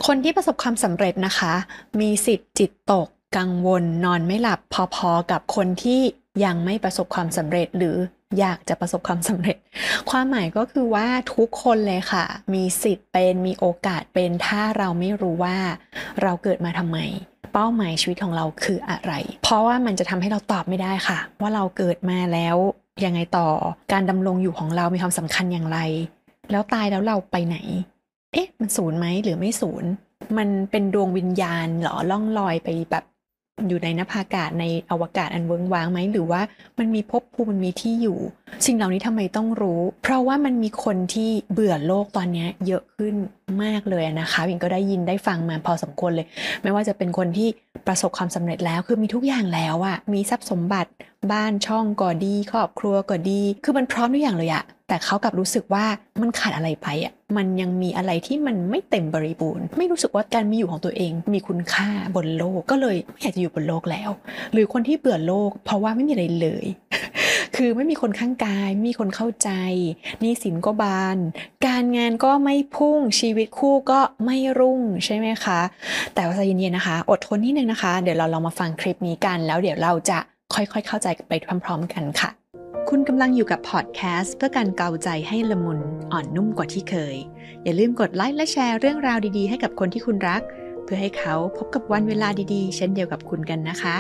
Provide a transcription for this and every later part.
คนที่ประสบความสำเร็จนะคะมีสิทธิ์จิตตกกังวลนอนไม่หลับพอๆกับคนที่ยังไม่ประสบความสำเร็จหรืออยากจะประสบความสำเร็จความหมายก็คือว่าทุกคนเลยค่ะมีสิทธิ์เป็นมีโอกาสเป็นถ้าเราไม่รู้ว่าเราเกิดมาทำไมเป้าหมายชีวิตของเราคืออะไรเพราะว่ามันจะทำให้เราตอบไม่ได้ค่ะว่าเราเกิดมาแล้วยังไงต่อการดำรงอยู่ของเรามีความสำคัญอย่างไรแล้วตายแล้วเราไปไหนมันศูนย์ไหมหรือไม่ศูนย์มันเป็นดวงวิญญาณเหรอล่องลอยไปแบบอยู่ในนภาอากาศในอวกาศอันเวิ้งว้างไหมหรือว่ามันมีภพภูมิมันมีที่อยู่สิ่งเหล่านี้ทำไมต้องรู้เพราะว่ามันมีคนที่เบื่อโลกตอนนี้เยอะขึ้นมากเลยนะคะวิงก็ได้ยินได้ฟังมาพอสมควรเลยไม่ว่าจะเป็นคนที่ประสบความสำเร็จแล้วคือมีทุกอย่างแล้วอะมีทรัพย์สมบัติบ้านช่องก็ดีครอบครัวก็ดีคือมันพร้อมทุกอย่างเลยอะแต่เขากลับรู้สึกว่ามันขาดอะไรไปอะมันยังมีอะไรที่มันไม่เต็มบริบูรณ์ไม่รู้สึกว่าการมีอยู่ของตัวเองมีคุณค่าบนโลกก็เลยไม่อยากจะอยู่บนโลกแล้วหรือคนที่เบื่อโลกเพราะว่าไม่มีอะไรเลย คือไม่มีคนข้างกายไม่มีคนเข้าใจหนี้สินก็บานการงานก็ไม่พุ่งชีวิตคู่ก็ไม่รุ่งใช่ไหมคะแต่ว่าใจเย็นๆนะคะอดทนนิดนึงนะคะเดี๋ยวเราลองมาฟังคลิปนี้กันแล้วเดี๋ยวเราจะค่อยๆเข้าใจไปพร้อมๆกันค่ะคุณกำลังอยู่กับพอดแคสต์เพื่อการเกาใจให้ละมุนอ่อนนุ่มกว่าที่เคยอย่าลืมกดไลค์และแชร์เรื่องราวดีๆให้กับคนที่คุณรักเพื่อให้เขาพบกับวันเวลาดีๆเช่นเดียวกับคุณกันนะคะ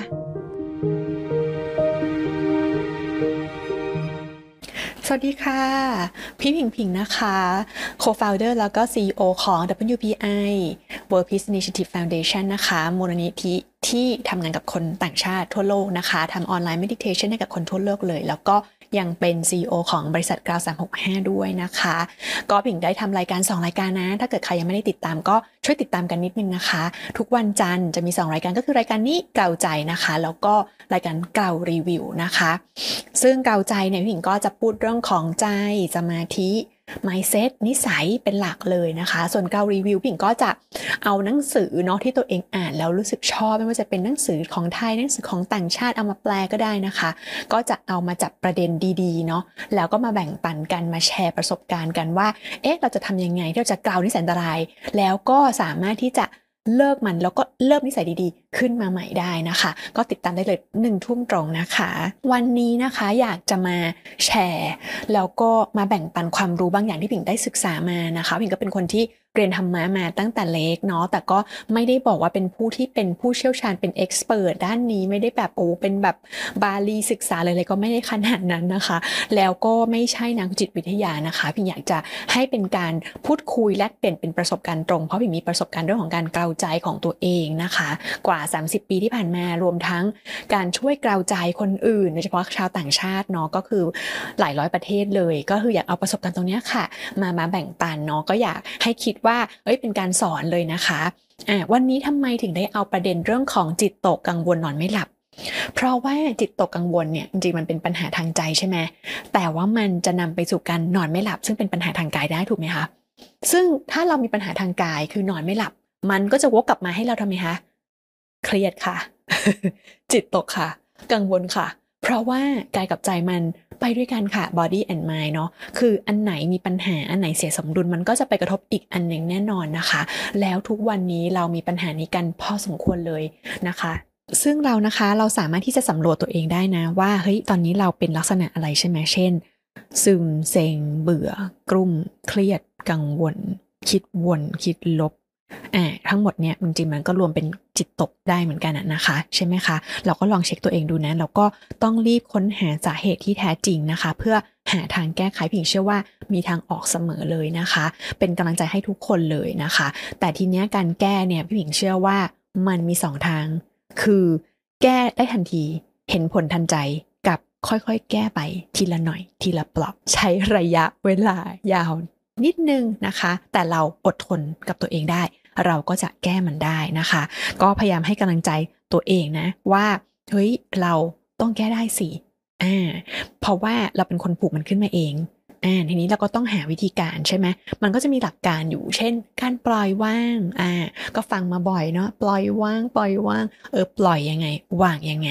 สวัสดีค่ะพี่ผิงนะคะ Co-founder แล้วก็ CEO ของ WPI World Peace Initiative Foundation นะคะมูลนิธิที่ทำงานกับคนต่างชาติทั่วโลกนะคะทำออนไลน์ meditation ให้กับคนทั่วโลกเลยแล้วก็ยังเป็น CEO ของบริษัทกราว365ด้วยนะคะก็ผิงได้ทำรายการ2รายการนะถ้าเกิดใครยังไม่ได้ติดตามก็ช่วยติดตามกันนิดนึงนะคะทุกวันจันทร์จะมี2รายการก็คือรายการนี้เกาใจนะคะแล้วก็รายการเการีวิวนะคะซึ่งเกาใจเนี่ยผิงก็จะพูดเรื่องของใจสมาธิ mindset นิสัยเป็นหลักเลยนะคะส่วนเการีวิวผิงก็จะเอาหนังสือเนาะที่ตัวเองอ่านแล้วรู้สึกชอบไม่ว่าจะเป็นหนังสือของไทยหนังสือของต่างชาติเอามาแปลก็ได้นะคะก็จะเอามาจับประเด็นดีๆเนาะแล้วก็มาแบ่งปันกันมาแชร์ประสบการณ์กันว่าเราจะทำยังไงที่เราจะเกานิสัยอันตรายแล้วก็สามารถที่จะเลิกมันแล้วก็เริ่มนิสัยดีๆขึ้นมาใหม่ได้นะคะก็ติดตามได้เลย1 ทุ่มตรงนะคะวันนี้นะคะอยากจะมาแชร์แล้วก็มาแบ่งปันความรู้บางอย่างที่ผิงได้ศึกษามานะคะผิงก็เป็นคนที่เรียนธรรมะมาตั้งแต่เล็กเนาะแต่ก็ไม่ได้บอกว่าเป็นผู้ที่เป็นผู้เชี่ยวชาญเป็นเอ็กซ์เพิร์ทด้านนี้ไม่ได้แบบเป็นแบบบาลีศึกษาเลยก็ไม่ได้ขนาดนั้นนะคะแล้วก็ไม่ใช่นักจิตวิทยานะคะผิงอยากจะให้เป็นการพูดคุยแลกเปลี่ยนเป็นประสบการณ์ตรงเพราะผิงมีประสบการณ์เรื่องของการเกลาใจของตัวเองนะคะกว่า30 ปีที่ผ่านมารวมทั้งการช่วยเกลาใจคนอื่นโดยเฉพาะชาวต่างชาติเนาะก็คือหลายร้อยประเทศเลยก็คืออยากเอาประสบการณ์ตรงนี้ค่ะมาแบ่งปันเนาะก็อยากให้คิดว่าเป็นการสอนเลยนะคะวันนี้ทำไมถึงได้เอาประเด็นเรื่องของจิตตกกังวลนอนไม่หลับเพราะว่าจิตตกกังวลเนี่ยจริงๆมันเป็นปัญหาทางใจใช่ไหมแต่ว่ามันจะนำไปสู่การนอนไม่หลับซึ่งเป็นปัญหาทางกายได้ถูกไหมคะซึ่งถ้าเรามีปัญหาทางกายคือนอนไม่หลับมันก็จะวกกลับมาให้เราทำไมคะเครียดค่ะ จิตตกค่ะกังวลค่ะเพราะว่ากายกับใจมันไปด้วยกันค่ะ body and mind เนาะคืออันไหนมีปัญหาอันไหนเสียสมดุลมันก็จะไปกระทบอีกอันหนึ่งแน่นอนนะคะแล้วทุกวันนี้เรามีปัญหานี้กันพอสมควรเลยนะคะซึ่งเรานะคะเราสามารถที่จะสำรวจตัวเองได้นะว่าเฮ้ยตอนนี้เราเป็นลักษณะอะไรใช่ไหมเช่นซึมเซ็งเบื่อกลุ้มเครียดกังวลคิดวนคิดลบทั้งหมดเนี่ยจริงๆมันก็รวมเป็นจิตตกได้เหมือนกันนะคะใช่ไหมคะเราก็ลองเช็คตัวเองดูนะเราก็ต้องรีบค้นหาสาเหตุที่แท้จริงนะคะเพื่อหาทางแก้ไขผิงเชื่อว่ามีทางออกเสมอเลยนะคะเป็นกำลังใจให้ทุกคนเลยนะคะแต่ทีเนี้ยการแก้เนี่ยพี่ผิงเชื่อว่ามันมี2ทางคือแก้ได้ทันทีเห็นผลทันใจกับค่อยๆแก้ไปทีละหน่อยทีละเปราะใช้ระยะเวลายาวนิดนึงนะคะแต่เราอดทนกับตัวเองได้เราก็จะแก้มันได้นะคะก็พยายามให้กำลังใจตัวเองนะว่าเฮ้ยเราต้องแก้ได้สิเพราะว่าเราเป็นคนผูกมันขึ้นมาเองทีนี้เราก็ต้องหาวิธีการใช่ไหมมันก็จะมีหลักการอยู่เช่นการปล่อยว่างก็ฟังมาบ่อยเนาะปล่อยว่างปล่อยว่างปล่อยยังไงวางยังไง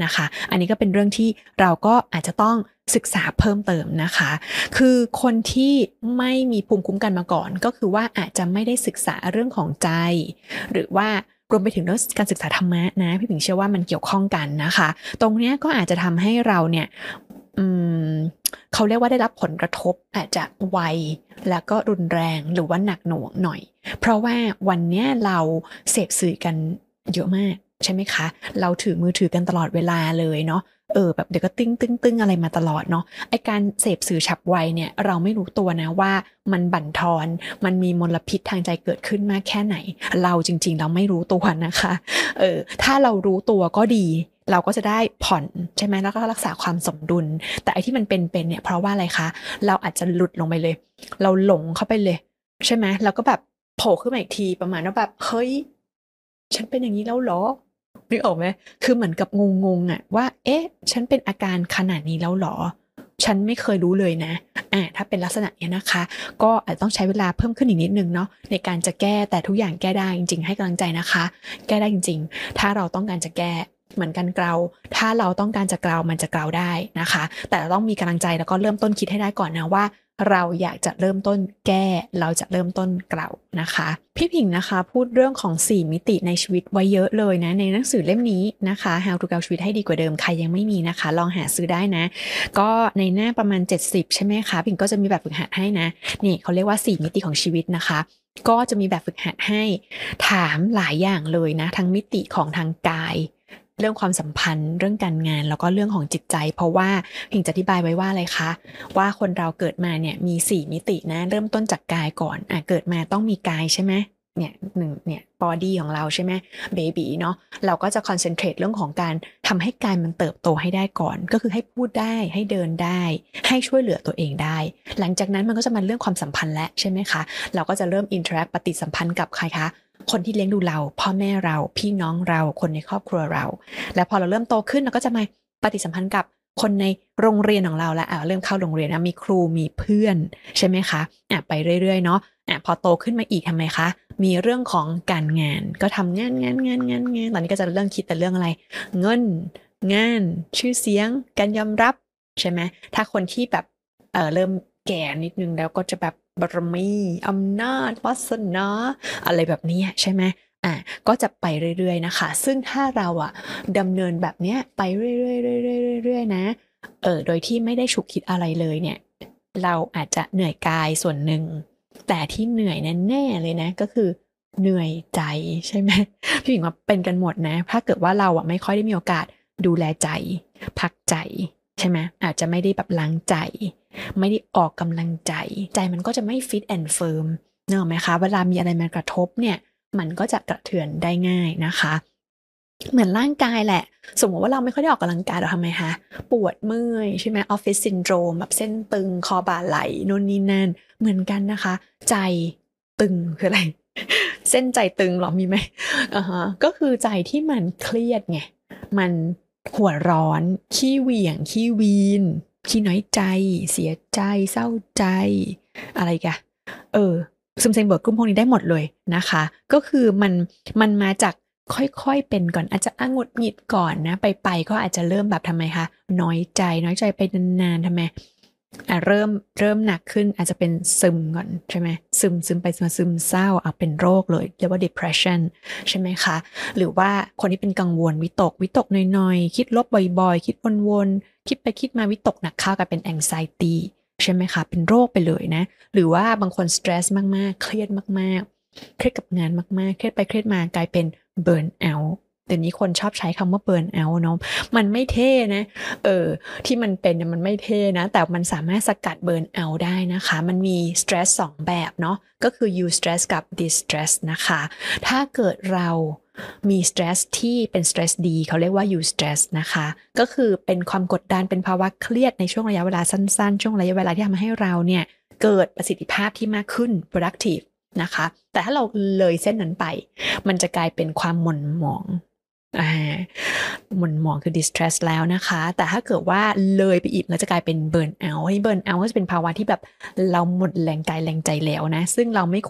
นะคะอันนี้ก็เป็นเรื่องที่เราก็อาจจะต้องศึกษาเพิ่มเติมนะคะคือคนที่ไม่มีภูมิคุ้มกันมาก่อนก็คือว่าอาจจะไม่ได้ศึกษาเรื่องของใจหรือว่ารวมไปถึงเรื่องการศึกษาธรรมะนะพี่ผิงเชื่อว่ามันเกี่ยวข้องกันนะคะตรงนี้ก็อาจจะทำให้เราเนี่ยเขาเรียกว่าได้รับผลกระทบอาจจะไวแล้วก็รุนแรงหรือว่าหนักหน่วงหน่อยเพราะว่าวันนี้เราเสพสื่อกันเยอะมากใช่ไหมคะเราถือมือถือกันตลอดเวลาเลยเนาะแบบเดี๋ยวก็ตึ้งอะไรมาตลอดเนาะไอการเสพสื่อฉับไวเนี่ยเราไม่รู้ตัวนะว่ามันบั่นทอนมันมีมลพิษทางใจเกิดขึ้นมากแค่ไหนเราจริงๆเราไม่รู้ตัวนะคะถ้าเรารู้ตัวก็ดีเราก็จะได้ผ่อนใช่ไหมแล้วก็รักษาความสมดุลแต่ไอที่มันเป็นเนี่ยเพราะว่าอะไรคะเราอาจจะหลุดลงไปเลยเราหลงเข้าไปเลยใช่ไหมแล้วก็แบบโผล่ขึ้นมาอีกทีประมาณว่าแบบเฮ้ยฉันเป็นอย่างนี้แล้วเหรอนึกออกไหมคือเหมือนกับงงอ่ะว่าฉันเป็นอาการขนาดนี้แล้วเหรอฉันไม่เคยรู้เลยนะถ้าเป็นลักษณะนี้นะคะก็อาจต้องใช้เวลาเพิ่มขึ้นอีกนิดนึงเนาะในการจะแก้แต่ทุกอย่างแก้ได้จริงๆให้กำลังใจนะคะแก้ได้จริงๆถ้าเราต้องการจะแก้เหมือนกันเกลาถ้าเราต้องการจะเกลามันจะเกลาได้นะคะแต่เราต้องมีกำลังใจแล้วก็เริ่มต้นคิดให้ได้ก่อนนะว่าเราอยากจะเริ่มต้นแก้เราจะเริ่มต้นเกลานะคะพี่ผิงนะคะพูดเรื่องของ4มิติในชีวิตไว้เยอะเลยนะในหนังสือเล่มนี้นะคะ How to เกลาชีวิตให้ดีกว่าเดิมใครยังไม่มีนะคะลองหาซื้อได้นะก็ในหน้าประมาณ70ใช่ไหมคะผิงก็จะมีแบบฝึกหัดให้นะนี่เขาเรียกว่า4มิติของชีวิตนะคะก็จะมีแบบฝึกหัดให้ถามหลายอย่างเลยนะทั้งมิติของทางกายเรื่องความสัมพันธ์เรื่องการงานแล้วก็เรื่องของจิตใจเพราะว่าผิงจะอธิบายไว้ว่าอะไรคะว่าคนเราเกิดมาเนี่ยมี4มิตินะเริ่มต้นจากกายก่อนเกิดมาต้องมีกายใช่ไหมเนี่ยบอดี้ของเราใช่ไหมเบบีเนาะเราก็จะคอนเซนเทรตเรื่องของการทำให้กายมันเติบโตให้ได้ก่อนก็คือให้พูดได้ให้เดินได้ให้ช่วยเหลือตัวเองได้หลังจากนั้นมันก็จะมาเรื่องความสัมพันธ์และใช่ไหมคะเราก็จะเริ่มอินเทอร์แอคปฏิสัมพันธ์กับใครคะคนที่เลี้ยงดูเราพ่อแม่เราพี่น้องเราคนในครอบครัวเราแล้วพอเราเริ่มโตขึ้นเราก็จะมาปฏิสัมพันธ์กับคนในโรงเรียนของเราแล้วเริ่มเข้าโรงเรียนนะมีครูมีเพื่อนใช่ไหมคะไปเรื่อยๆเนาะพอโตขึ้นมาอีกทำไมคะมีเรื่องของการงานก็ทำงานตอนนี้ก็จะเรื่องคิดแต่เรื่องอะไรเงินงานชื่อเสียงการยอมรับใช่ไหมถ้าคนที่แบบเริ่มแก่นิดนึงแล้วก็จะแบบบารมีอำนาจวาสนาอะไรแบบนี้ใช่ไหมก็จะไปเรื่อยๆนะคะซึ่งถ้าเราดำเนินแบบเนี้ยไปเรื่อยๆนะโดยที่ไม่ได้ฉุกคิดอะไรเลยเนี่ยเราอาจจะเหนื่อยกายส่วนหนึ่งแต่ที่เหนื่อยแน่ๆเลยนะก็คือเหนื่อยใจใช่ไหมพี่หญิงว่าเป็นกันหมดนะถ้าเกิดว่าเราไม่ค่อยได้มีโอกาสดูแลใจพักใจใช่ไหมอาจจะไม่ได้แบบล้างใจไม่ได้ออกกำลังใจมันก็จะไม่ฟิตแอนด์เฟิร์มเนอะไหมคะเวลามีอะไรมากระทบเนี่ยมันก็จะกระเทือนได้ง่ายนะคะเหมือนร่างกายแหละสมมติว่าเราไม่ค่อยได้ออกกำลังกายเราทำไมคะปวดเมื่อยใช่ไหมออฟฟิศซินโดรมแบบเส้นตึงคอบ่าไหล่นู่นนี่นั่นเหมือนกันนะคะใจตึงคืออะไร เส้นใจตึงหรอมีไหมก็คือใจที่มันเครียดไงมันหัวร้อนขี้เหวี่ยงขี้วีนขี้น้อยใจเสียใจเศร้าใจอะไรกันซึมเซ็งเบิกกลุ้มพวกนี้ได้หมดเลยนะคะก็คือมันมาจากค่อยๆเป็นก่อนอาจจะหงุดหงิดก่อนนะไปก็อาจจะเริ่มแบบทำไมคะน้อยใจไปนานๆทำไมเริ่มหนักขึ้นอาจจะเป็นซึมก่อนใช่ไหมซึมไปมาซึมเศร้าเป็นโรคเลยเรียกว่า depression ใช่ไหมคะหรือว่าคนที่เป็นกังวลวิตกหน่อยๆคิดลบบ่อยๆคิดวนๆคิดไปคิดมาวิตกหนักเข้ากลายเป็น anxiety ใช่ไหมคะเป็นโรคไปเลยนะหรือว่าบางคน stress มากๆเครียดมากๆเครียดกับงานมากๆเครียดไปเครียดมากลายเป็น burn out เดี๋ยวนี้คนชอบใช้คำว่า burn out เนาะมันไม่เท่นะที่มันเป็นเนี่ยมันไม่เท่นะแต่มันสามารถสกัด burn out ได้นะคะมันมี stress 2 แบบเนาะก็คือ eustress กับ distress นะคะถ้าเกิดเรามี stress ที่เป็น stress ดีเขาเรียกว่า eustress นะคะก็คือเป็นความกดดันเป็นภาวะเครียดในช่วงระยะเวลาสั้นๆช่วงระยะเวลาที่ทำให้เราเนี่ยเกิดประสิทธิภาพที่มากขึ้น productive นะคะแต่ถ้าเราเลยเส้นนั้นไปมันจะกลายเป็นความหม่นหมองหม่นหมองคือ distress แล้วนะคะแต่ถ้าเกิดว่าเลยไปอีกแล้วจะกลายเป็น burn out เบิร์นเอาท์ก็จะเป็นภาวะที่แบบเราหมดแรงกายแรงใจแล้วนะซึ่งเราไม่ควรจะ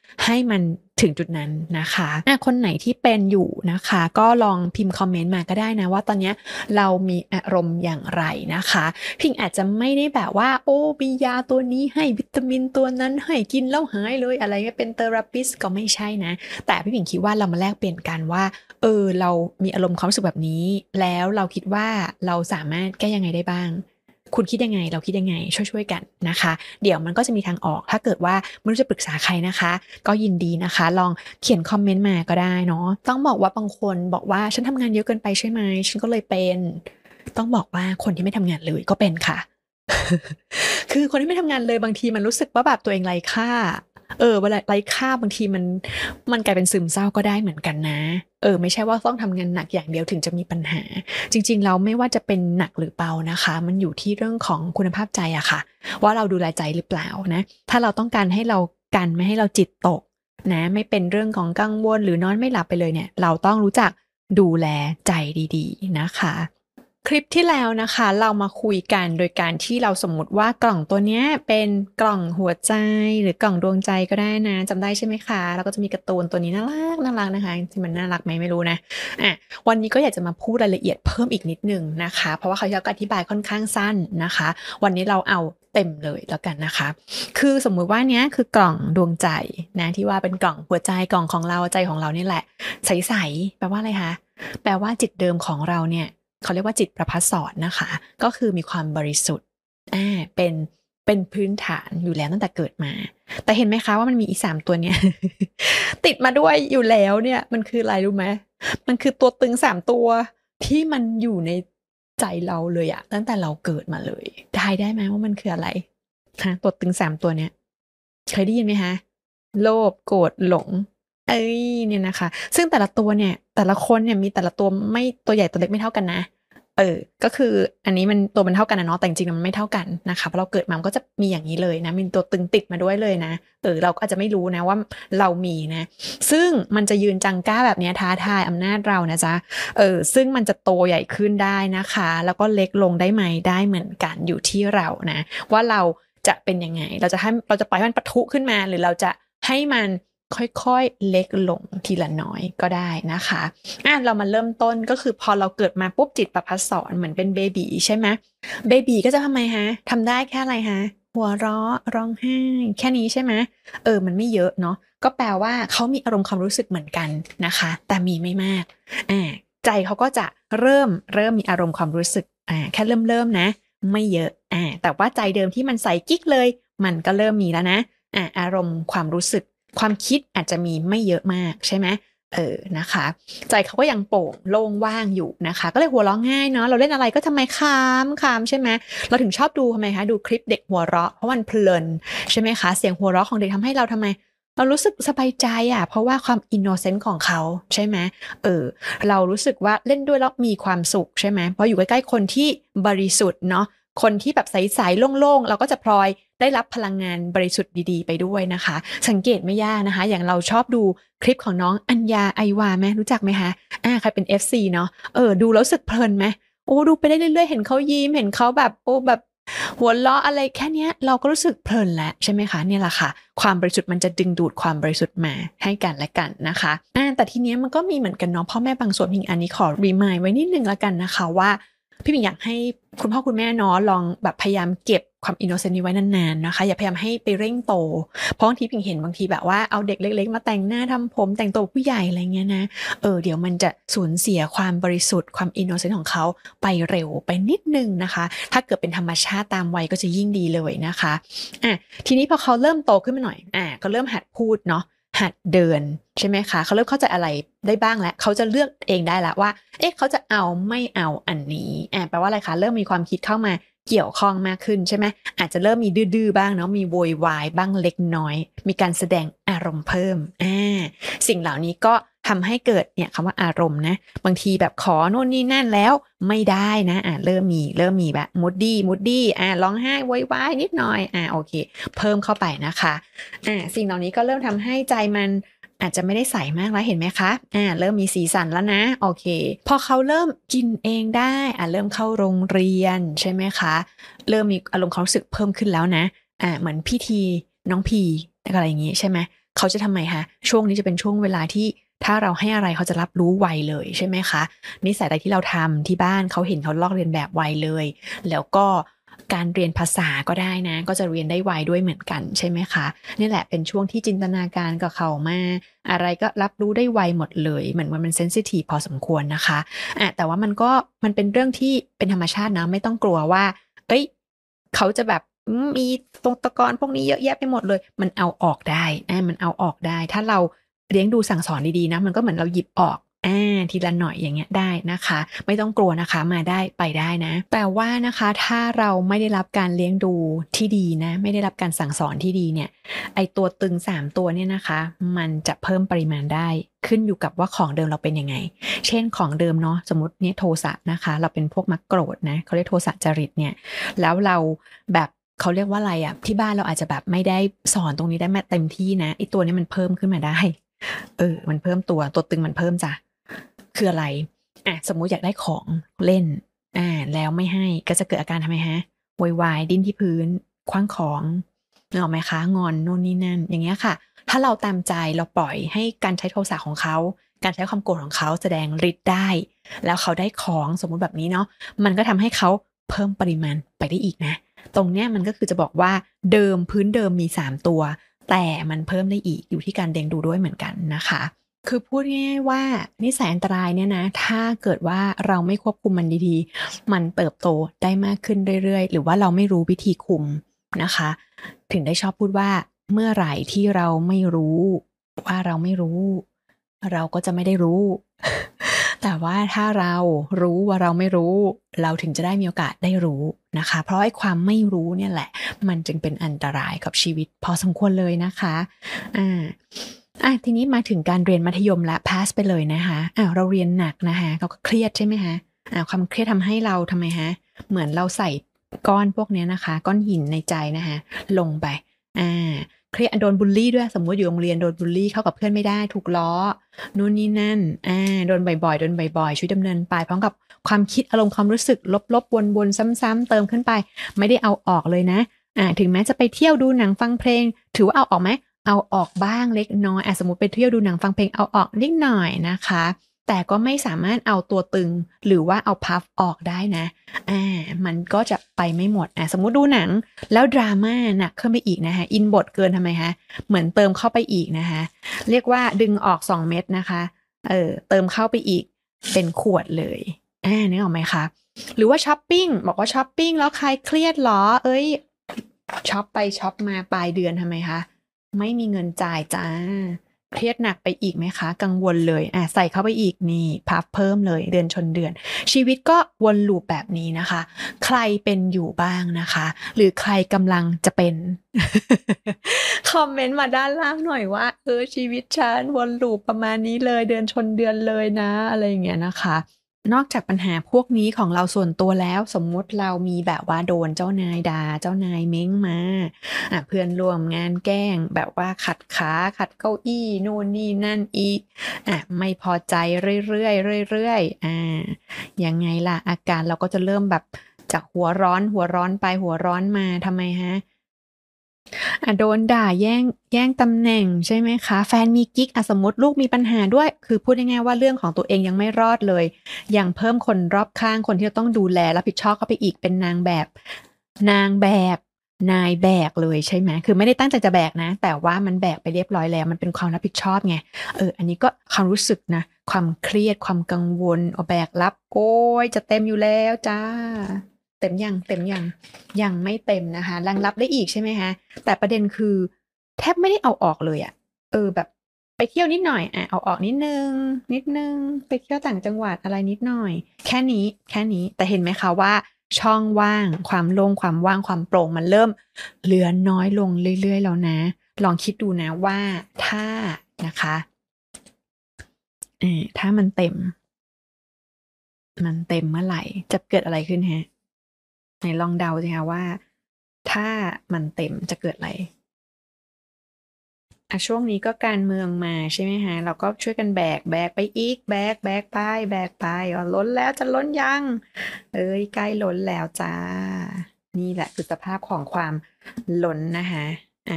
ให้มันถึงจุดนั้นนะคะคนไหนที่เป็นอยู่นะคะก็ลองพิมพ์คอมเมนต์มาก็ได้นะว่าตอนนี้เรามีอารมณ์อย่างไรนะคะพิงอาจจะไม่ได้แบบว่าโอ้มียาตัวนี้ให้วิตามินตัวนั้นให้กินแล้วหายเลยอะไรเงี้ยเป็นเทอราปิสก็ไม่ใช่นะแต่พี่พิงคิดว่าเรามาแลกเปลี่ยนกันว่าเรามีอารมณ์ความรู้สึกแบบนี้แล้วเราคิดว่าเราสามารถแก้ยังไงได้บ้างคุณคิดยังไงเราคิดยังไงช่วยๆกันนะคะเดี๋ยวมันก็จะมีทางออกถ้าเกิดว่าไม่รู้จะปรึกษาใครนะคะก็ยินดีนะคะลองเขียนคอมเมนต์มาก็ได้เนาะต้องบอกว่าบางคนบอกว่าฉันทำงานเยอะเกินไปใช่ไหมฉันก็เลยเป็นต้องบอกว่าคนที่ไม่ทำงานเลยก็เป็นค่ะ คือคนที่ไม่ทำงานเลยบางทีมันรู้สึกว่าแบบตัวเองไร้ค่าเวลาไร้ค่าบางทีมันกลายเป็นซึมเศร้าก็ได้เหมือนกันนะไม่ใช่ว่าต้องทำงานหนักอย่างเดียวถึงจะมีปัญหาจริงๆแล้วไม่ว่าจะเป็นหนักหรือเบานะคะมันอยู่ที่เรื่องของคุณภาพใจอะค่ะว่าเราดูแลใจหรือเปล่านะถ้าเราต้องการให้เรากันไม่ให้เราจิตตกนะไม่เป็นเรื่องของกังวลหรือนอนไม่หลับไปเลยเนี่ยเราต้องรู้จักดูแลใจดีๆนะคะคลิปที่แล้วนะคะเรามาคุยกันโดยการที่เราสมมุติว่ากล่องตัวเนี้ยเป็นกล่องหัวใจหรือกล่องดวงใจก็ได้นะจำได้ใช่ไหมคะแล้วก็จะมีการ์ตูนตัวนี้น่ารักนะคะที่มันน่ารักไหมไม่รู้นะวันนี้ก็อยากจะมาพูดรายละเอียดเพิ่มอีกนิดนึงนะคะเพราะว่าเขาจะอธิบายค่อนข้างสั้นนะคะวันนี้เราเอาเต็มเลยแล้วกันนะคะคือสมมุติว่าเนี้ยคือกล่องดวงใจนะที่ว่าเป็นกล่องหัวใจกล่องของเราใจของเรานี่แหละใสๆแปลว่าอะไรคะแปลว่าจิตเดิมของเราเนี่ยเขาเรียกว่าจิตประภัสสรนะคะก็คือมีความบริสุทธิ์เป็นพื้นฐานอยู่แล้วตั้งแต่เกิดมาแต่เห็นไหมคะว่ามันมีอี3ตัวเนี้ย ติดมาด้วยอยู่แล้วเนี่ยมันคืออะไรรู้ไหมมันคือตัวตึง3ตัวที่มันอยู่ในใจเราเลยอะตั้งแต่เราเกิดมาเลยทายได้ไหมว่ามันคืออะไรฮะตัวตึง3ตัวเนี้ยเคยได้ยินไหมคะโลภโกรธหลงเนี่ยนะคะซึ่งแต่ละตัวเนี่ยแต่ละคนเนี่ยมีแต่ละตัวไม่ตัวใหญ่ตัวเล็กไม่เท่ากันนะก็คืออันนี้มันตัวมันเท่ากันนะเนาะแต่จริงๆมันไม่เท่ากันนะคะเพราะเราเกิดมามันก็จะมีอย่างนี้เลยนะมีตัวตึงติดมาด้วยเลยนะเราก็อาจจะไม่รู้นะว่าเรามีนะซึ่งมันจะยืนจังก้าแบบนี้ท้าทายอำนาจเรานะจ๊ะซึ่งมันจะโตใหญ่ขึ้นได้นะคะแล้วก็เล็กลงได้ไหมได้เหมือนกันอยู่ที่เรานะว่าเราจะเป็นยังไงเราจะปล่อยให้มันปะทุขึ้นมาหรือเราจะให้มันค่อยๆเล็กลงทีละน้อยก็ได้นะคะเรามาเริ่มต้นก็คือพอเราเกิดมาปุ๊บจิตประภัสสรเหมือนเป็นเบบีใช่ไหมเบบีก็จะทำไมฮะทำได้แค่อะไรฮะหัวเราะร้องไห้แค่นี้ใช่ไหมมันไม่เยอะเนาะก็แปลว่าเขามีอารมณ์ความรู้สึกเหมือนกันนะคะแต่มีไม่มากใจเขาก็จะเริ่มมีอารมณ์ความรู้สึกแค่เริ่มนะไม่เยอะแต่ว่าใจเดิมที่มันใส่กิ๊กเลยมันก็เริ่มมีแล้วนะอารมณ์ความรู้สึกความคิดอาจจะมีไม่เยอะมากใช่ไหมนะคะใจเขาก็ยังโปร่งโล่งว่างอยู่นะคะก็เลยหัวเราะง่ายเนาะเราเล่นอะไรก็ทำไมคามใช่ไหมเราถึงชอบดูทำไมคะดูคลิปเด็กหัวเราะเพราะมันเพลินใช่ไหมคะเสียงหัวเราะของเด็กทำให้เราทำไมเรารู้สึกสบายใจเพราะว่าความอินโนเซนต์ของเขาใช่ไหมเรารู้สึกว่าเล่นด้วยแล้วมีความสุขใช่ไหมเพราะอยู่ใกล้ๆคนที่บริสุทธิ์เนาะคนที่แบบใสๆโล่งๆเราก็จะพลอยได้รับพลังงานบริสุทธิ์ดีๆไปด้วยนะคะสังเกตไม่ยากนะคะอย่างเราชอบดูคลิปของน้องอัญญาไอวาไหมรู้จักไหมคะใครเป็น FC เนาะดูแล้วรู้สึกเพลินไหมโอ้ดูไปได้เรื่อยๆเห็นเขายิ้มเห็นเขาแบบแบบหัวเราะอะไรแค่นี้เราก็รู้สึกเพลินแล้วใช่ไหมคะเนี่ยแหละค่ะความบริสุทธิ์มันจะดึงดูดความบริสุทธิ์มาให้กันและกันนะคะแต่ทีนี้มันก็มีเหมือนกันเนาะพ่อแม่บางส่วนพิงอันนี้ขอรีมายไว้นิดนึงละกันนะคะว่าพี่พิงอยากให้คุณพ่อคุณแม่เนาะลองแบบพยายามเก็บความอินโนเซนต์นี้ไว้นานๆนะคะอย่าพยายามให้ไปเร่งโตเพราะบางทีพิงเห็นบางทีแบบว่าเอาเด็กเล็กๆมาแต่งหน้าทำผมแต่งตัวผู้ใหญ่อะไรเงี้ยนะเดี๋ยวมันจะสูญเสียความบริสุทธิ์ความอินโนเซนต์ของเขาไปเร็วไปนิดนึงนะคะถ้าเกิดเป็นธรรมชาติตามวัยก็จะยิ่งดีเลยนะคะทีนี้พอเขาเริ่มโตขึ้นมาหน่อยก็เริ่มหัดพูดเนาะหัดเดินใช่ไหมคะเขาเริ่มเข้าใจอะไรได้บ้างแล้วเขาจะเลือกเองได้แล้วว่าเขาจะเอาไม่เอาอันนี้แปลว่าอะไรคะเริ่มมีความคิดเข้ามาเกี่ยวข้องมากขึ้นใช่ไหมอาจจะเริ่มมีดื้อๆบ้างเนาะมีโวยวายบ้างเล็กน้อยมีการแสดงอารมณ์เพิ่มสิ่งเหล่านี้ก็ทำให้เกิดเนี่ยคำว่าอารมณ์นะบางทีแบบขอโน่นนี่นั่นแล้วไม่ได้นะเริ่มมีแบบมูดดี้ร้องไห้โวยวายนิดหน่อยโอเคเพิ่มเข้าไปนะคะสิ่งเหล่านี้ก็เริ่มทำให้ใจมันอาจจะไม่ได้ใสมากแล้วเห็นไหมคะเริ่มมีสีสันแล้วนะโอเคพอเขาเริ่มกินเองได้เริ่มเข้าโรงเรียนใช่ไหมคะเริ่มมีอารมณ์ความรู้สึกเพิ่มขึ้นแล้วนะเหมือนพี่ทีน้องพีอะไรอย่างงี้ใช่ไหมเขาจะทำไมคะช่วงนี้จะเป็นช่วงเวลาที่ถ้าเราให้อะไรเขาจะรับรู้ไวเลยใช่ไหมคะนิสัยอะไรที่เราทำที่บ้านเขาเห็นเขาลอกเรียนแบบไวเลยแล้วก็การเรียนภาษาก็ได้นะก็จะเรียนได้ไวด้วยเหมือนกันใช่ไหมคะนี่แหละเป็นช่วงที่จินตนาการกับเขามาอะไรก็รับรู้ได้ไวหมดเลยเหมือนมันเซนซิทีฟพอสมควรนะคะแต่ว่ามันเป็นเรื่องที่เป็นธรรมชาตินะไม่ต้องกลัวว่าเอ้ยเขาจะแบบมีตรงตะกอนพวกนี้เยอะแยะไปหมดเลยมันเอาออกได้มันเอาออกได้ถ้าเราเลี้ยงดูสั่งสอนดีๆนะมันก็เหมือนเราหยิบออกทีละหน่อยอย่างเงี้ยได้นะคะไม่ต้องกลัวนะคะมาได้ไปได้นะแต่ว่านะคะถ้าเราไม่ได้รับการเลี้ยงดูที่ดีนะไม่ได้รับการสั่งสอนที่ดีเนี่ยไอตัวตึง3ตัวเนี่ยนะคะมันจะเพิ่มปริมาณได้ขึ้นอยู่กับว่าของเดิมเราเป็นยังไงเช่นของเดิมเนาะสมมติเนี่ยโทสะนะคะเราเป็นพวกมักโกรธนะเขาเรียกโทสะจริตเนี่ยแล้วเราแบบเขาเรียกว่าอะไรอะที่บ้านเราอาจจะแบบไม่ได้สอนตรงนี้ได้มาเต็มที่นะไอตัวนี้มันเพิ่มขึ้นมาได้มันเพิ่มตัวตึงมันเพิ่มจ้ะคืออะไรสมมุติอยากได้ของเล่นแล้วไม่ให้ก็จะเกิดอาการทำไมฮะโวยวายดิ้นที่พื้นขว้างของนึกออกไหมคะงอนโน่นนี่นั่นอย่างเงี้ยค่ะถ้าเราตามใจเราปล่อยให้การใช้โทสะของเขาการใช้ความโกรธของเขาแสดงฤทธิ์ได้แล้วเขาได้ของสมมุติแบบนี้เนาะมันก็ทำให้เขาเพิ่มปริมาณไปได้อีกนะตรงเนี้ยมันก็คือจะบอกว่าเดิมพื้นเดิมมี3ตัวแต่มันเพิ่มได้อีกอยู่ที่การเลี้ยงดูด้วยเหมือนกันนะคะคือพูดง่ายๆว่านิสัยอันตรายเนี่ยนะถ้าเกิดว่าเราไม่ควบคุมมันดีๆมันเติบโตได้มากขึ้นเรื่อยๆหรือว่าเราไม่รู้วิธีคุมนะคะถึงได้ชอบพูดว่าเมื่อไหร่ที่เราไม่รู้ว่าเราไม่รู้เราก็จะไม่ได้รู้ แต่ว่าถ้าเรารู้ว่าเราไม่รู้เราถึงจะได้มีโอกาสได้รู้นะคะเพราะไอ้ความไม่รู้เนี่ยแหละมันจึงเป็นอันตรายกับชีวิตพอสมควรเลยนะคะทีนี้มาถึงการเรียนมัธยมละ pass ไปเลยนะคะเราเรียนหนักนะคะเราก็เครียดใช่ไหมคะความเครียดทำให้เราทำไมฮะเหมือนเราใส่ก้อนพวกนี้นะคะก้อนหินในใจนะคะลงไปเครียดโดนบูลลี่ด้วยสมมติอยู่โรงเรียนโดนบูลลี่เข้ากับเพื่อนไม่ได้ถูกล้อนู่นนี่นั่นโดนบ่อยๆชีวิตดำเนินไปพร้อมกับความคิดอารมณ์ความรู้สึกลบๆวนๆซ้ำๆเติมขึ้นไปไม่ได้เอาออกเลยนะถึงแม้จะไปเที่ยวดูหนังฟังเพลงถือว่าเอาออกไหมเอาออกบ้างเล็กน้อยสมมติไปเที่ยวดูหนังฟังเพลงเอาออกนิดหน่อยนะคะแต่ก็ไม่สามารถเอาตัวตึงหรือว่าเอาพัฟออกได้นะมันก็จะไปไม่หมดสมมุติดูหนังแล้วดราม่าหนักขึ้นไปอีกนะคะอินบทเกินทำไมคะเหมือนเติมเข้าไปอีกนะคะเรียกว่าดึงออก2เม็ดนะคะเติมเข้าไปอีกเป็นขวดเลยนึกออกไหมคะหรือว่าช้อปปิ้งบอกว่าช้อปปิ้งแล้วใครเครียดหรอช็อปไปช็อปมาปลายเดือนทำไมคะไม่มีเงินจ่ายจ้าเครียดหนักไปอีกไหมคะกังวลเลยใส่เข้าไปอีกนี่พับเพิ่มเลยเดือนชนเดือนชีวิตก็วนลูปแบบนี้นะคะใครเป็นอยู่บ้างนะคะหรือใครกำลังจะเป็น คอมเมนต์มาด้านล่างหน่อยว่าชีวิตฉันวนลูปประมาณนี้เลยเดือนชนเดือนเลยนะอะไรอย่างเงี้ยนะคะนอกจากปัญหาพวกนี้ของเราส่วนตัวแล้วสมมุติเรามีแบบว่าโดนเจ้านายด่าเจ้านายเม้งมาเพื่อนร่วมงานแกล้งแบบว่าขัดขาขัดเก้าอี้นู่นนี่นั่นอีกไม่พอใจเรื่อยๆยังไงล่ะอาการเราก็จะเริ่มแบบจากหัวร้อนไปหัวร้อนมาทำไมฮะโดนด่าแย่งตำแหน่งใช่ไหมคะแฟนมีกิ๊กสมมติลูกมีปัญหาด้วยคือพูดง่ายๆว่าเรื่องของตัวเองยังไม่รอดเลยยังเพิ่มคนรอบข้างคนที่เราต้องดูแลรับผิดชอบเข้าไปอีกเป็นนางแบบนายแบกเลยใช่ไหมคือไม่ได้ตั้งใจจะแบกนะแต่ว่ามันแบกไปเรียบร้อยแล้วมันเป็นความรับผิดชอบไงอันนี้ก็ความรู้สึกนะความเครียดความกังวลแบกรับโอ้ยจะเต็มอยู่แล้วจ้าเต็มยังไม่เต็มนะคะรังรับได้อีกใช่ไหมคะแต่ประเด็นคือแทบไม่ได้เอาออกเลยแบบไปเที่ยวนิดหน่อยเอาออกนิดนึงไปเที่ยวต่างจังหวัดอะไรนิดหน่อยแค่นี้แต่เห็นไหมคะว่าช่องว่างความโล่งความว่างความโปร่งมันเริ่มเหลือน้อยลงเรื่อยๆแล้วนะลองคิดดูนะว่าถ้านะคะถ้ามันเต็มเมื่อไหร่จะเกิดอะไรขึ้นฮะไหนลองเดาสิคะว่าถ้ามันเต็มจะเกิดอะไรช่วงนี้ก็การเมืองมาใช่ไหมคะเราก็ช่วยกันแบกไปอีกแบกไปล้นแล้วจะล้นยังใกล้ล้นแล้วจ้านี่แหละคือสภาพของความล้นนะคะ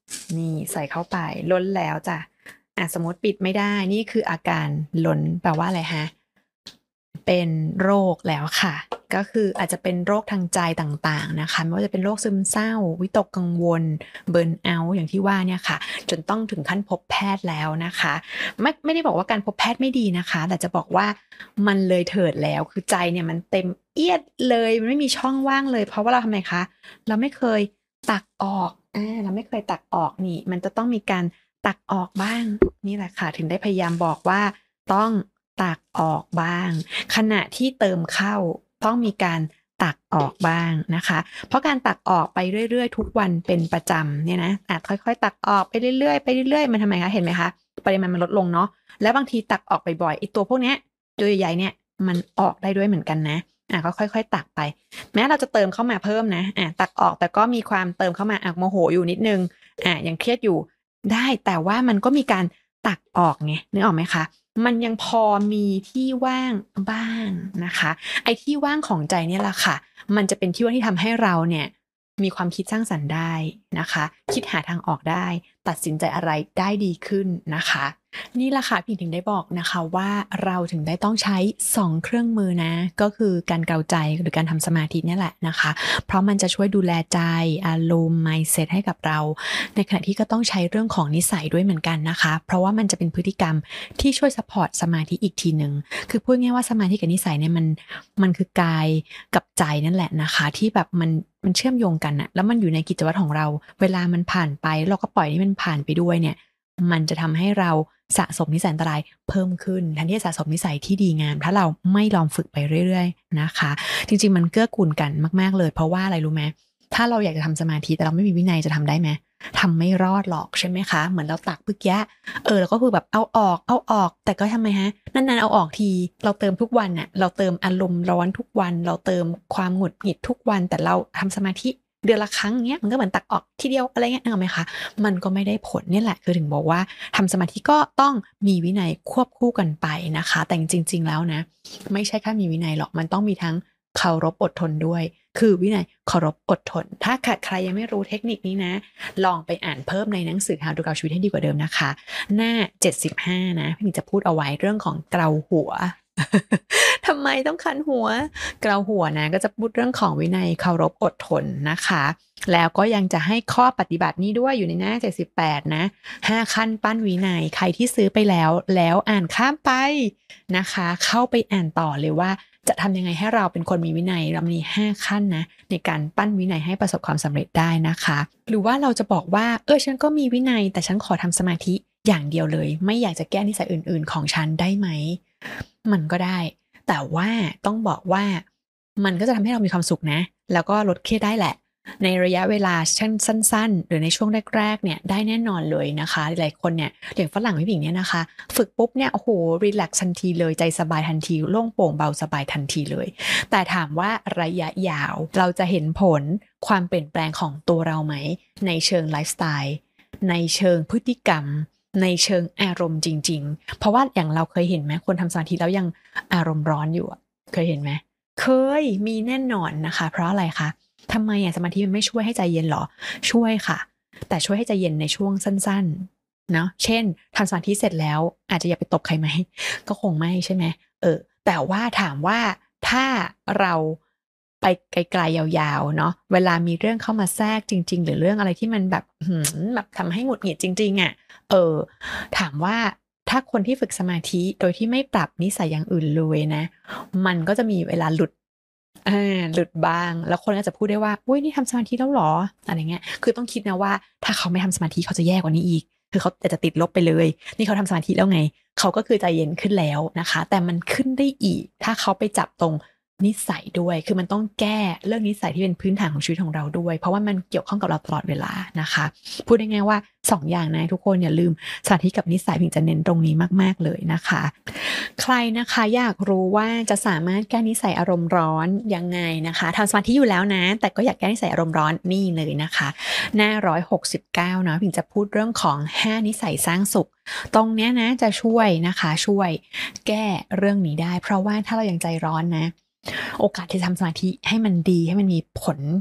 นี่ใส่เข้าไปล้นแล้วจ้ะสมมติปิดไม่ได้นี่คืออาการล้นแปลว่าอะไรฮะเป็นโรคแล้วค่ะก็คืออาจจะเป็นโรคทางใจต่างๆนะคะไม่ว่าจะเป็นโรคซึมเศร้าวิตกกังวลเบิร์นเอาท์อย่างที่ว่าเนี่ยค่ะจนต้องถึงขั้นพบแพทย์แล้วนะคะไม่ได้บอกว่าการพบแพทย์ไม่ดีนะคะแต่จะบอกว่ามันเลยเถิดแล้วคือใจเนี่ยมันเต็มเอียดเลยมันไม่มีช่องว่างเลยเพราะว่าเราทำไมคะเราไม่เคยตักออกเราไม่เคยตักออกนี่มันจะต้องมีการตักออกบ้างนี่แหละค่ะถึงได้พยายามบอกว่าต้องตักออกบ้างขณะที่เติมเข้าต้องมีการตักออกบ้างนะคะเพราะการตักออกไปเรื่อยๆทุกวันเป็นประจำเนี่ยนะค่อยๆตักออกไปเรื่อยๆไปเรื่อยๆมันทำไมคะเห็นไหมคะปริมาณมันลดลงเนาะแล้วบางทีตักออกบ่อยๆไอ้ตัวพวกเนี้ยตัวใหญ่ๆเนี่ยมันออกได้ด้วยเหมือนกันนะก็ค่อยๆตักไปแม้เราจะเติมเข้ามาเพิ่มนะตักออกแต่ก็มีความเติมเข้ามาโมโหอยู่นิดนึงยังเครียดอยู่ได้แต่ว่ามันก็มีการตักออกไงนึกออกไหมคะมันยังพอมีที่ว่างบ้างนะคะไอ้ที่ว่างของใจเนี่ยแหละค่ะมันจะเป็นที่ว่างที่ทำให้เราเนี่ยมีความคิดสร้างสรรค์ได้นะคะคิดหาทางออกได้ตัดสินใจอะไรได้ดีขึ้นนะคะนี่แหละค่ะพี่ถึงได้บอกนะคะว่าเราถึงได้ต้องใช้2เครื่องมือนะก็คือการเกาใจหรือการทำสมาธิเนี่ยแหละนะคะเพราะมันจะช่วยดูแลใจอารมณ์ mindset ให้กับเราในขณะที่ก็ต้องใช้เรื่องของนิสัยด้วยเหมือนกันนะคะเพราะว่ามันจะเป็นพฤติกรรมที่ช่วยซัพพอร์ตสมาธิอีกทีหนึ่งคือพูดง่ายว่าสมาธิกับนิสัยเนี่ยมันคือกายกับใจนั่นแหละนะคะที่แบบมันเชื่อมโยงกันอะแล้วมันอยู่ในกิจวัตรของเราเวลามันผ่านไปเราก็ปล่อยให้มันผ่านไปด้วยเนี่ยมันจะทำให้เราสะสมนิสัยอันตรายเพิ่มขึ้นแทนที่จะสะสมนิสัยที่ดีงามถ้าเราไม่ลองฝึกไปเรื่อยๆนะคะจริงๆมันเกื้อกูลกันมากๆเลยเพราะว่าอะไรรู้ไหมถ้าเราอยากจะทำสมาธิแต่เราไม่มีวินัยจะทำได้ไหมทำไม่รอดหรอกใช่ไหมคะเหมือนเราตักเมื่อกี้แล้วก็คือแบบเอาออกแต่ก็ทำไมฮะนานๆเอาออกทีเราเติมทุกวันน่ะเราเติมอารมณ์ร้อนทุกวันเราเติมความหงุดหงิดทุกวันแต่เราทำสมาธิเดือนละครั้งเงี้ยมันก็เหมือนตักออกทีเดียวอะไรเงี้ยนึกออกไหมคะมันก็ไม่ได้ผลนี่แหละคือถึงบอกว่าทำสมาธิก็ต้องมีวินัยควบคู่กันไปนะคะแต่จริงๆแล้วนะไม่ใช่แค่มีวินัยหรอกมันต้องมีทั้งเคารพอดทนด้วยคือวินัยเคารพอดทนถ้าใครยังไม่รู้เทคนิคนี้นะลองไปอ่านเพิ่มในหนังสือ How to เกาชีวิตให้ดีกว่าเดิมนะคะหน้า75นะพี่หนิงจะพูดเอาไว้เรื่องของเกาหัว ทำไมต้องคันหัวเกาหัวนะก็จะพูดเรื่องของวินัยเคารพอดทนนะคะแล้วก็ยังจะให้ข้อปฏิบัตินี้ด้วยอยู่ในหน้า78นะ5ขั้นปั้นวินัยใครที่ซื้อไปแล้วอ่านข้ามไปนะคะเข้าไปอ่านต่อเลยว่าจะทำยังไงให้เราเป็นคนมีวินัยเรามี5ขั้นนะในการปั้นวินัยให้ประสบความสำเร็จได้นะคะหรือว่าเราจะบอกว่าฉันก็มีวินัยแต่ฉันขอทำสมาธิอย่างเดียวเลยไม่อยากจะแก้นิสัยอื่นๆของฉันได้ไหมมันก็ได้แต่ว่าต้องบอกว่ามันก็จะทำให้เรามีความสุขนะแล้วก็ลดเครียดได้แหละในระยะเวลาสั้นๆหรือในช่วงแรกๆเนี่ยได้แน่นอนเลยนะคะหลายคนเนี่ยอย่างฝรั่งพี่ผิงเนี่ยนะคะฝึกปุ๊บเนี่ยโอ้โหรีแลกซ์ทันทีเลยใจสบายทันทีโล่งโปร่งเบาสบายทันทีเลยแต่ถามว่าระยะยาวเราจะเห็นผลความเปลี่ยนแปลงของตัวเราไหมในเชิงไลฟ์สไตล์ในเชิงพฤติกรรมในเชิงอารมณ์จริงๆเพราะว่าอย่างเราเคยเห็นไหมคนทำสมาธิแล้วยังอารมณ์ร้อนอยู่เคยเห็นไหมเคยมีแน่นอนนะคะเพราะอะไรคะทำไมสมาธิมันไม่ช่วยให้ใจเย็นหรอช่วยค่ะแต่ช่วยให้ใจเย็นในช่วงสั้นๆเนาะเช่นทำสมาธิเสร็จแล้วอาจจะอย่าไปตบใครไหมก็คงไม่ใช่ไหมแต่ว่าถามว่าถ้าเราไปไกลๆยาวๆเนาะเวลามีเรื่องเข้ามาแทรกจริงๆหรือเรื่องอะไรที่มันแบบแบบทำให้หงุดหงิดจริงๆถามว่าถ้าคนที่ฝึกสมาธิโดยที่ไม่ปรับนิสัยอย่างอื่นเลยนะมันก็จะมีเวลาหลุดบ้างแล้วคนก็จะพูดได้ว่าอุ้ยนี่ทำสมาธิแล้วหรออะไรเงี้ยคือต้องคิดนะว่าถ้าเขาไม่ทำสมาธิเขาจะแย่กว่านี้อีกคือเขาจะติดลบไปเลยนี่เขาทำสมาธิแล้วไงเขาก็คือใจเย็นขึ้นแล้วนะคะแต่มันขึ้นได้อีกถ้าเขาไปจับตรงนิสัยด้วยคือมันต้องแก้เรื่องนิสัยที่เป็นพื้นฐานของชีวิตของเราด้วยเพราะว่ามันเกี่ยวข้องกับเราตลอดเวลานะคะพูดได้ง่ายว่า2อย่างนะทุกคนอย่าลืมสมาธิกับนิสัยผิงจะเน้นตรงนี้มากๆเลยนะคะใครนะคะอยากรู้ว่าจะสามารถแก้นิสัยอารมณ์ร้อนยังไงนะคะทำสมาธิอยู่แล้วนะแต่ก็อยากแก้นิสัยอารมณ์ร้อนนี่เลยนะคะหน้า169นะผิงจะพูดเรื่องของ5นิสัยสร้างสุขตรงเนี้ยนะจะช่วยนะคะช่วยแก้เรื่องนี้ได้เพราะว่าถ้าเรายังใจร้อนนะโอกาสที่ทำสมาธิให้มันดีให้มันมีผล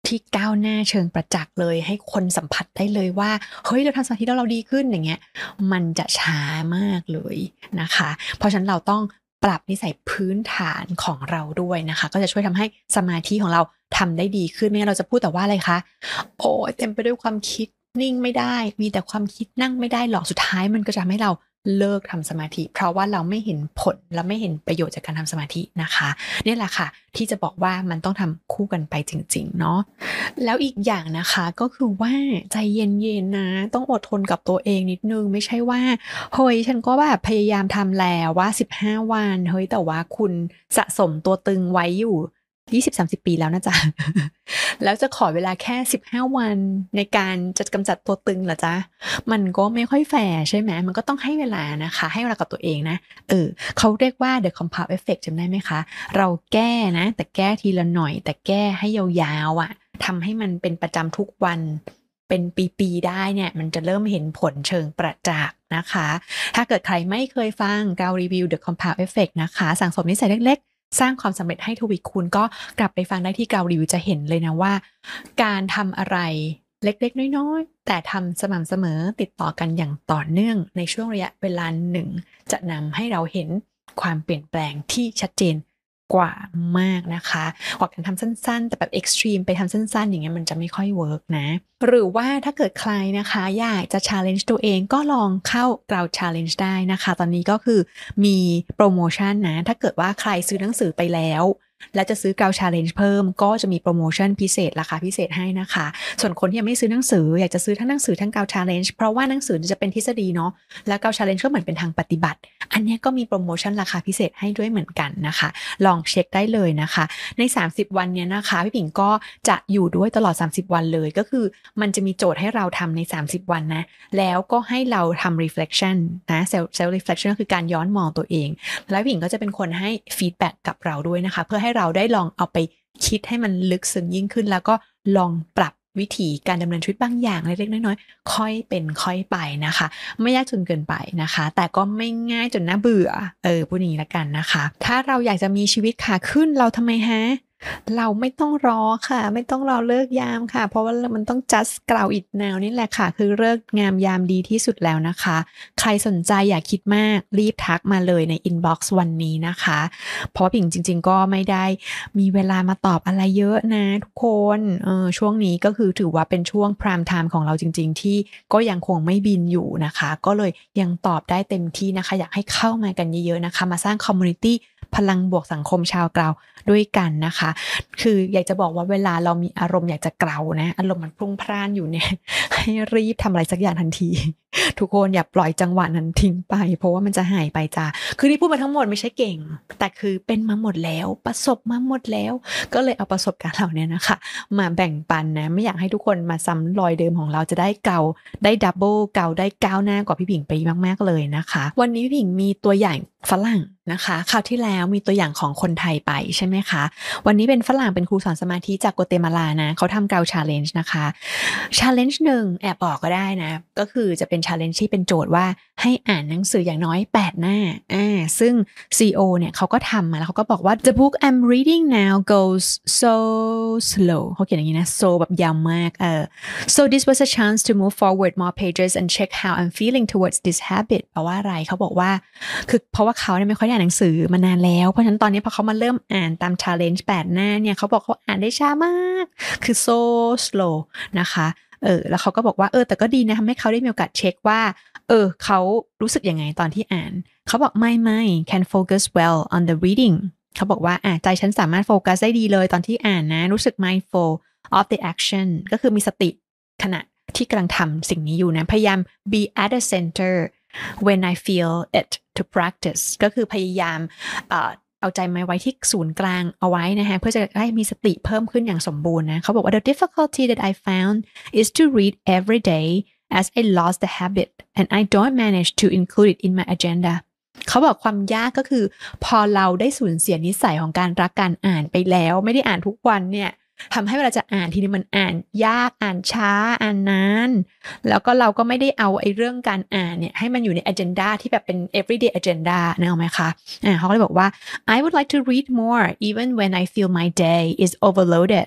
ที่ก้าวหน้าเชิงประจักษ์เลยให้คนสัมผัสได้เลยว่าเฮ้ยเราทำสมาธิแล้วเราดีขึ้นอย่างเงี้ยมันจะช้ามากเลยนะคะเพราะฉะนั้นเราต้องปรับนิสัยพื้นฐานของเราด้วยนะคะก็จะช่วยทำให้สมาธิของเราทำได้ดีขึ้นไม่งั้นเราจะพูดแต่ว่าอะไรคะโอ้เต็มไปด้วยความคิดนิ่งไม่ได้มีแต่ความคิดนั่งไม่ได้หรอกสุดท้ายมันก็จะทำให้เราเลิกทำสมาธิเพราะว่าเราไม่เห็นผลและไม่เห็นประโยชน์จากการทำสมาธินะคะนี่แหละค่ะที่จะบอกว่ามันต้องทำคู่กันไปจริงๆเนาะแล้วอีกอย่างนะคะก็คือว่าใจเย็นๆนะต้องอดทนกับตัวเองนิดนึงไม่ใช่ว่าเฮ้ยฉันก็แบบพยายามทำแล้วว่า15วันเฮ้ยแต่ว่าคุณสะสมตัวตึงไว้อยู่20-30 ปีแล้วนะจ๊ะ แล้วจะขอเวลาแค่15วันในการจะกำจัดตัวตึงเหรอจ๊ะมันก็ไม่ค่อยแฟร์ใช่ไหมมันก็ต้องให้เวลานะคะให้เวลากับตัวเองนะเขาเรียกว่า the compound effect จำได้ไหมคะเราแก้นะแต่แก้ทีละหน่อยแต่แก้ให้ยาวๆอ่ะทำให้มันเป็นประจำทุกวันเป็นปีๆได้เนี่ยมันจะเริ่มเห็นผลเชิงประจักษ์นะคะถ้าเกิดใครไม่เคยฟังการรีวิว the compound effect นะคะสั่งสมนิสัยเล็กๆสร้างความสำเร็จให้ทวีคูณก็กลับไปฟังได้ที่กาวรีวิวจะเห็นเลยนะว่าการทำอะไรเล็กๆน้อยๆแต่ทำสม่ำเสมอติดต่อกันอย่างต่อเนื่องในช่วงระยะเวลาหนึ่งจะนำให้เราเห็นความเปลี่ยนแปลงที่ชัดเจนกว่ามากนะคะกว่าการทำสั้นๆแต่แบบเอ็กซ์ตรีมไปทำสั้นๆอย่างเงี้ยมันจะไม่ค่อยเวิร์กนะหรือว่าถ้าเกิดใครนะคะอยากจะ challenge ตัวเองก็ลองเข้ากราว challenge ได้นะคะตอนนี้ก็คือมีโปรโมชั่นนะถ้าเกิดว่าใครซื้อหนังสือไปแล้วและจะซื้อกราว challenge เพิ่มก็จะมีโปรโมชั่นพิเศษราคาพิเศษให้นะคะส่วนคนที่ยังไม่ซื้อหนังสืออยากจะซื้อทั้งหนังสือทั้งกราว challenge เพราะว่าหนังสือจะเป็นทฤษฎีเนาะแล้วกราว challenge ก็เหมือนเป็นทางปฏิบัติอันนี้ก็มีโปรโมชั่นราคาพิเศษให้ด้วยเหมือนกันนะคะลองเช็คได้เลยนะคะใน30วันเนี้ยนะคะพี่ผิงก็จะอยู่ด้วยตลอด30วันเลยก็คือมันจะมีโจทย์ให้เราทำใน30วันนะแล้วก็ให้เราทำ reflection นะ self reflection ก็คือการย้อนมองตัวเองแล้วพี่ผิงก็จะเป็นคนให้ feedback กับเราด้วยนะคะเพื่อให้เราได้ลองเอาไปคิดให้มันลึกซึ้งยิ่งขึ้นแล้วก็ลองปรับวิธีการดำเนินชีวิตบางอย่างเล็กๆน้อยๆค่อยเป็นค่อยไปนะคะไม่ยากจนเกินไปนะคะแต่ก็ไม่ง่ายจนน่าเบื่อพูดอย่างนี้ละกันนะคะถ้าเราอยากจะมีชีวิตขาขึ้นเราทำไมฮะเราไม่ต้องรอค่ะไม่ต้องรอเลิกยามค่ะเพราะว่ามันต้อง just กล่าว it now นี่แหละค่ะคือเลิกงามยามดีที่สุดแล้วนะคะใครสนใจอยากคิดมากรีบทักมาเลยใน inbox วันนี้นะคะเพราะว่าผิงจริงๆก็ไม่ได้มีเวลามาตอบอะไรเยอะนะทุกคนช่วงนี้ก็คือถือว่าเป็นช่วง prime time ของเราจริงๆที่ก็ยังคงไม่บินอยู่นะคะก็เลยยังตอบได้เต็มที่นะคะอยากให้เข้ามากันเยอะๆนะคะมาสร้าง community พลังบวกสังคมชาวกราวด้วยกันนะคะคืออยากจะบอกว่าเวลาเรามีอารมณ์อยากจะเกลานะอารมณ์มันพรุ่งพร่านอยู่เนี่ยให้รีบทำอะไรสักอย่างทันทีทุกคนอย่าปล่อยจังหวะนั้นทิ้งไปเพราะว่ามันจะหายไปจ้าคือที่พูดมาทั้งหมดไม่ใช่เก่งแต่คือเป็นมาหมดแล้วประสบมาหมดแล้วก็เลยเอาประสบการณ์เหล่านี้นะคะมาแบ่งปันนะไม่อยากให้ทุกคนมาซ้ำรอยเดิมของเราจะได้เก่าได้ดับเบิลเก่าได้ก้าวหน้ากว่าพี่ผิงไปมากๆเลยนะคะวันนี้พี่ผิงมีตัวอย่างฝรั่งนะคะคราวที่แล้วมีตัวอย่างของคนไทยไปใช่ไหมคะวันนี้เป็นฝรั่งเป็นครูสอนสมาธิจากโกเตมาลานะเขาทำกราว challenge นะคะ challenge หนึ่งแอบบอกก็ได้นะก็คือจะเป็น challenge ที่เป็นโจทย์ว่าให้อ่านหนังสืออย่างน้อย8หน้าซึ่ง CEO เนี่ยเขาก็ทำมาแล้วเขาก็บอกว่า the book I'm reading now goes so slow เขาเขียนอย่างนี้นะ so แบบยาวมากso this was a chance to move forward more pages and check how I'm feeling towards this habit แปลว่าอะไรเขาบอกว่าคือเพราะว่าเขาเนี่ยไม่ค่อยได้อ่านหนังสือมานานแล้วเพราะฉะนั้นตอนนี้พอเขามาเริ่มอ่านตาม challenge 8หน้าเนี่ยเขาบอกเขาอ่านได้ช้ามากคือ so slow นะคะแล้วเขาก็บอกว่าแต่ก็ดีนะทำให้เขาได้มีโอกาสเช็คว่าเขารู้สึกยังไงตอนที่อ่านเขาบอกไม่ can focus well on the reading เขาบอกว่าใจฉันสามารถโฟกัสได้ดีเลยตอนที่อ่านนะรู้สึก mindful of the action ก็คือมีสติขณะที่กำลังทำสิ่งนี้อยู่นะพยายาม be at the center when I feel it to practice ก็คือพยายามเอาใจมาไว้ที่ศูนย์กลางเอาไว้นะคะเพื่อจะให้มีสติเพิ่มขึ้นอย่างสมบูรณ์นะเขาบอกว่า the difficulty that I found is to read every day as I lost the habit and I don't manage to include it in my agenda เขาบอกความยากก็คือพอเราได้สูญเสียนิสัยของการรักการอ่านไปแล้วไม่ได้อ่านทุกวันเนี่ยทำให้เวลาจะอ่านทีนี้มันอ่านยากอ่านช้าอ่านนานแล้วก็เราก็ไม่ได้เอาเรื่องการอ่านเนี่ยให้มันอยู่ใน agenda ที่แบบเป็น everyday agenda นึกออกไหมคะเขาก็เลยบอกว่า I would like to read more even when I feel my day is overloaded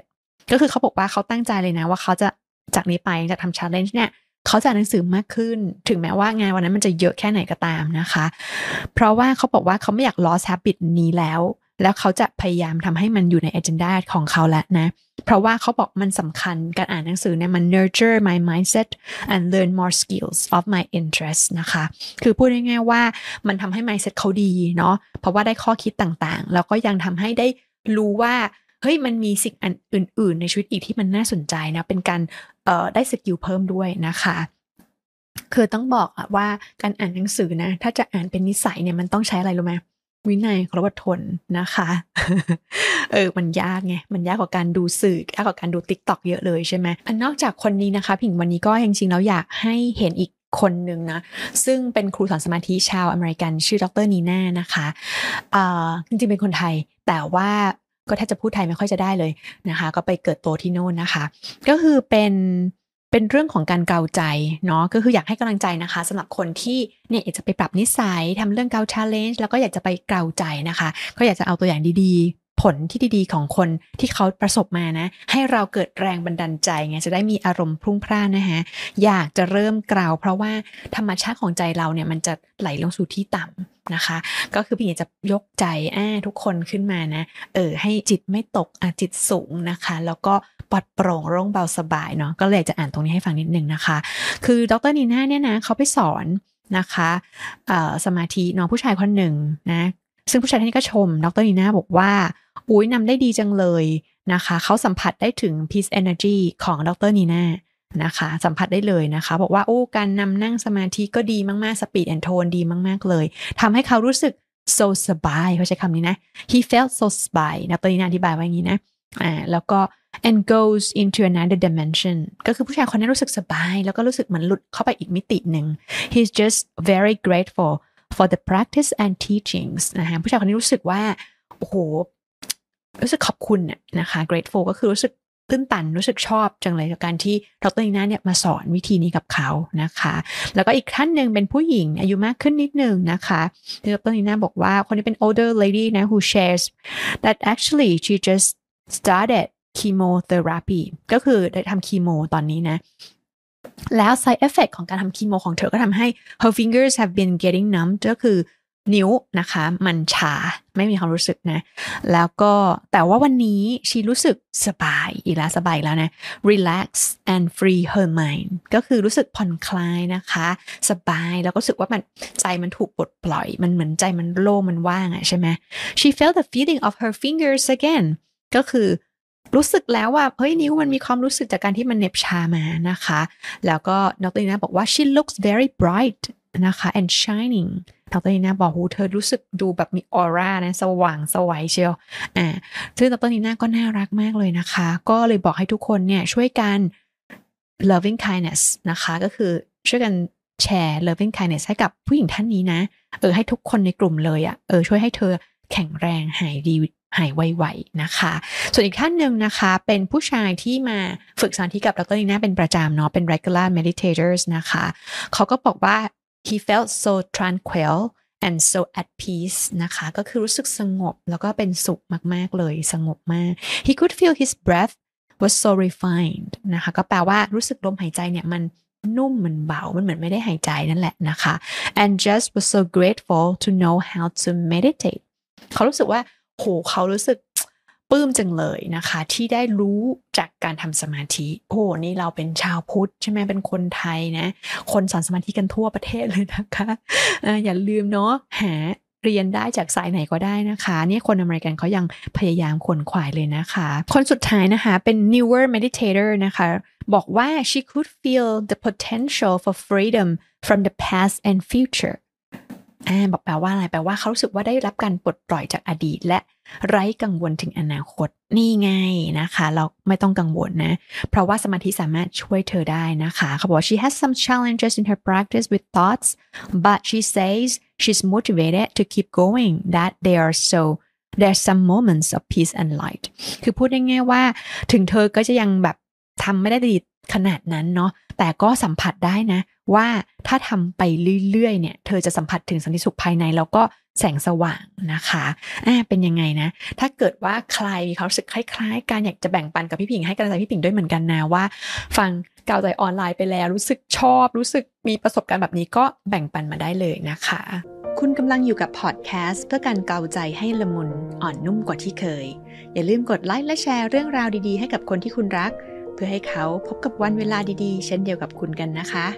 ก็คือเขาบอกว่าเขาตั้งใจเลยนะว่าเขาจะจากนี้ไปจะทำ challenge เนี่ยเขาจะอ่านหนังสือมากขึ้นถึงแม้ว่างานวันนั้นมันจะเยอะแค่ไหนก็ตามนะคะเพราะว่าเขาบอกว่าเขาไม่อยาก lost habit นี้แล้วเขาจะพยายามทำให้มันอยู่ใน agenda ของเขาแล้วนะเพราะว่าเขาบอกมันสำคัญการอ่านหนังสือเนี่ยมัน nurture my mindset and learn more skills of my interest นะคะคือพูดง่ายๆว่ามันทำให้ mindset เขาดีเนาะเพราะว่าได้ข้อคิดต่างๆแล้วก็ยังทำให้ได้รู้ว่าเฮ้ยมันมีสิ่งอื่นๆในชีวิตอีกที่มันน่าสนใจนะเป็นการได้สกิลเพิ่มด้วยนะคะคือต้องบอกว่าการอ่านหนังสือนะถ้าจะอ่านเป็นนิสัยเนี่ยมันต้องใช้อะไรรู้ไหมวินัยความอดทนนะคะมันยากไงมันยากกว่าการดูสื่อยากกว่าการดู TikTok เยอะเลยใช่ไหมนอกจากคนนี้นะคะผิงวันนี้ก็จริงๆแล้วอยากให้เห็นอีกคนหนึ่งนะซึ่งเป็นครูสอนสมาธิชาวอเมริกันชื่อดร.นีน่านะคะจริงๆเป็นคนไทยแต่ว่าก็แทบจะพูดไทยไม่ค่อยจะได้เลยนะคะก็ไปเกิดโตที่โน่นนะคะก็คือเป็นเรื่องของการเกาใจเนาะก็คืออยากให้กำลังใจนะคะสำหรับคนที่เนี่ยอยากจะไปปรับนิสัยทำเรื่องเกา challenge แล้วก็อยากจะไปเกาใจนะคะก็อยากจะเอาตัวอย่างดีๆผลที่ดีๆของคนที่เขาประสบมานะให้เราเกิดแรงบันดาลใจไงจะได้มีอารมณ์พรุ่งพร่านนะคะอยากจะเริ่มเกาเพราะว่าธรรมชาติของใจเราเนี่ยมันจะไหลลงสู่ที่ต่ำนะคะก็คือพี่อยากจะยกใจทุกคนขึ้นมานะให้จิตไม่ตกจิตสูงนะคะแล้วก็ปลอดโปร่งโล่งเบาสบายเนาะก็เลยจะอ่านตรงนี้ให้ฟังนิดนึงนะคะคือดร.นีน่าเนี่ยนะเขาไปสอนนะคะสมาธิเนาะผู้ชายคนหนึ่งนะซึ่งผู้ชายท่านนี้ก็ชมดร.นีน่าบอกว่าอุ๊ยนำได้ดีจังเลยนะคะเขาสัมผัสได้ถึง peace energy ของดร.นีน่านะคะสัมผัสได้เลยนะคะบอกว่าการนำนั่งสมาธิก็ดีมากๆ speed and tone ดีมากๆเลยทำให้เขารู้สึก so สบายเขาใช้คำนี้นะ he felt so สบายดร.นีน่าอธิบายว่าอย่างนี้นะแล้วก็and goes into another dimension ก็คือผู้ชายคนนี้รู้สึกสบายแล้วก็รู้สึกเหมือนหลุดเข้าไปอีกมิติหนึ่ง he's just very grateful for the practice and teachings นะคะผู้ชายคนนี้รู้สึกว่าโอ้โหรู้สึกขอบคุณนะคะ grateful ก็คือรู้สึกตื้นตันรู้สึกชอบจังเลยกับการที่ดร.นีน่าเนี่ยมาสอนวิธีนี้กับเขานะคะแล้วก็อีกท่านหนึ่งเป็นผู้หญิงอายุมากขึ้นนิดนึงนะคะที่ดร.นีน่าบอกว่าคนนี้เป็น older lady นะ who shares that actually she just started chemotherapy ก็คือได้ทำคีโมตอนนี้นะแล้ว side effect ของการทำคีโมของเธอก็ทำให้ her fingers have been getting numb ก็คือนิ้วนะคะมันชาไม่มีความรู้สึกนะแล้วก็แต่ว่าวันนี้ชีรู้สึกสบายอีกแล้วนะ relax and free her mind ก็คือรู้สึกผ่อนคลายนะคะสบายแล้วก็รู้สึกว่ามันใจมันถูกปลดปล่อยมันเหมือนใจมันโล่งมันว่างใช่ไหม she felt the feeling of her fingers again ก็คือรู้สึกแล้วว่าเฮ้ยนิ้วมันมีความรู้สึกจากการที่มันเหน็บชามานะคะแล้วก็ดร.นีน่าบอกว่า she looks very bright นะคะ and shining ดร.นีน่าบอกเธอรู้สึกดูแบบมีออร่านะสว่างสวยเชียวซึ่งดร.นีน่าก็น่ารักมากเลยนะคะก็เลยบอกให้ทุกคนเนี่ยช่วยกัน loving kindness นะคะก็คือช่วยกันแชร์ loving kindness ให้กับผู้หญิงท่านนี้นะให้ทุกคนในกลุ่มเลยช่วยให้เธอแข็งแรงหายไวๆนะคะส่วนอีกท่านหนึ่งนะคะเป็นผู้ชายที่มาฝึกสมาธิกับดร.นีน่าเป็นประจำเนาะเป็น regular meditators นะคะเขาก็บอกว่า he felt so tranquil and so at peace นะคะก็คือรู้สึกสงบแล้วก็เป็นสุขมากๆเลยสงบมาก he could feel his breath was so refined นะคะก็แปลว่ารู้สึกลมหายใจเนี่ยมันนุ่มมันเบามันเหมือนไม่ได้หายใจนั่นแหละนะคะ and just was so grateful to know how to meditate เขารู้สึกว่าเขารู้สึกปลื้มจังเลยนะคะที่ได้รู้จากการทำสมาธินี่เราเป็นชาวพุทธใช่ไหมเป็นคนไทยนะคนสอนสมาธิกันทั่วประเทศเลยนะคะอย่าลืมเนาะหาเรียนได้จากสายไหนก็ได้นะคะนี่คนอเมริกันเขายังพยายามขวนขวายเลยนะคะคนสุดท้ายนะคะเป็น newer meditator นะคะบอกว่า she could feel the potential for freedom from the past and futureบอกแปลว่าอะไรแปลว่าเขารู้สึกว่าได้รับการปลดปล่อยจากอดีตและไร้กังวลถึงอนาคตนี่ไงนะคะเราไม่ต้องกังวลนะเพราะว่าสมาธิสามารถช่วยเธอได้นะคะเขาบอก she has some challenges in her practice with thoughts but she says she's motivated to keep going that there's some moments of peace and light คือพูดได้ง่ายว่าถึงเธอก็จะยังแบบทำไม่ได้ดีขนาดนั้นเนาะแต่ก็สัมผัสได้นะว่าถ้าทำไปเรื่อยๆเนี่ยเธอจะสัมผัสถึงสันติสุขภายในแล้วก็แสงสว่างนะคะเป็นยังไงนะถ้าเกิดว่าใครมีความรู้สึกคล้ายๆกันอยากจะแบ่งปันกับพี่ผิงให้กำลังใจพี่ผิงด้วยเหมือนกันนะว่าฟังกาวใจออนไลน์ไปแล้วรู้สึกชอบรู้สึกมีประสบการณ์แบบนี้ก็แบ่งปันมาได้เลยนะคะคุณกำลังอยู่กับพอดแคสต์เพื่อการเกาใจให้ละมุนอ่อนนุ่มกว่าที่เคยอย่าลืมกดไลค์และแชร์เรื่องราวดีๆให้กับคนที่คุณรักเพื่อให้เขาพบกับวันเวลาดีๆเช่นเดียวกับคุณกันนะคะ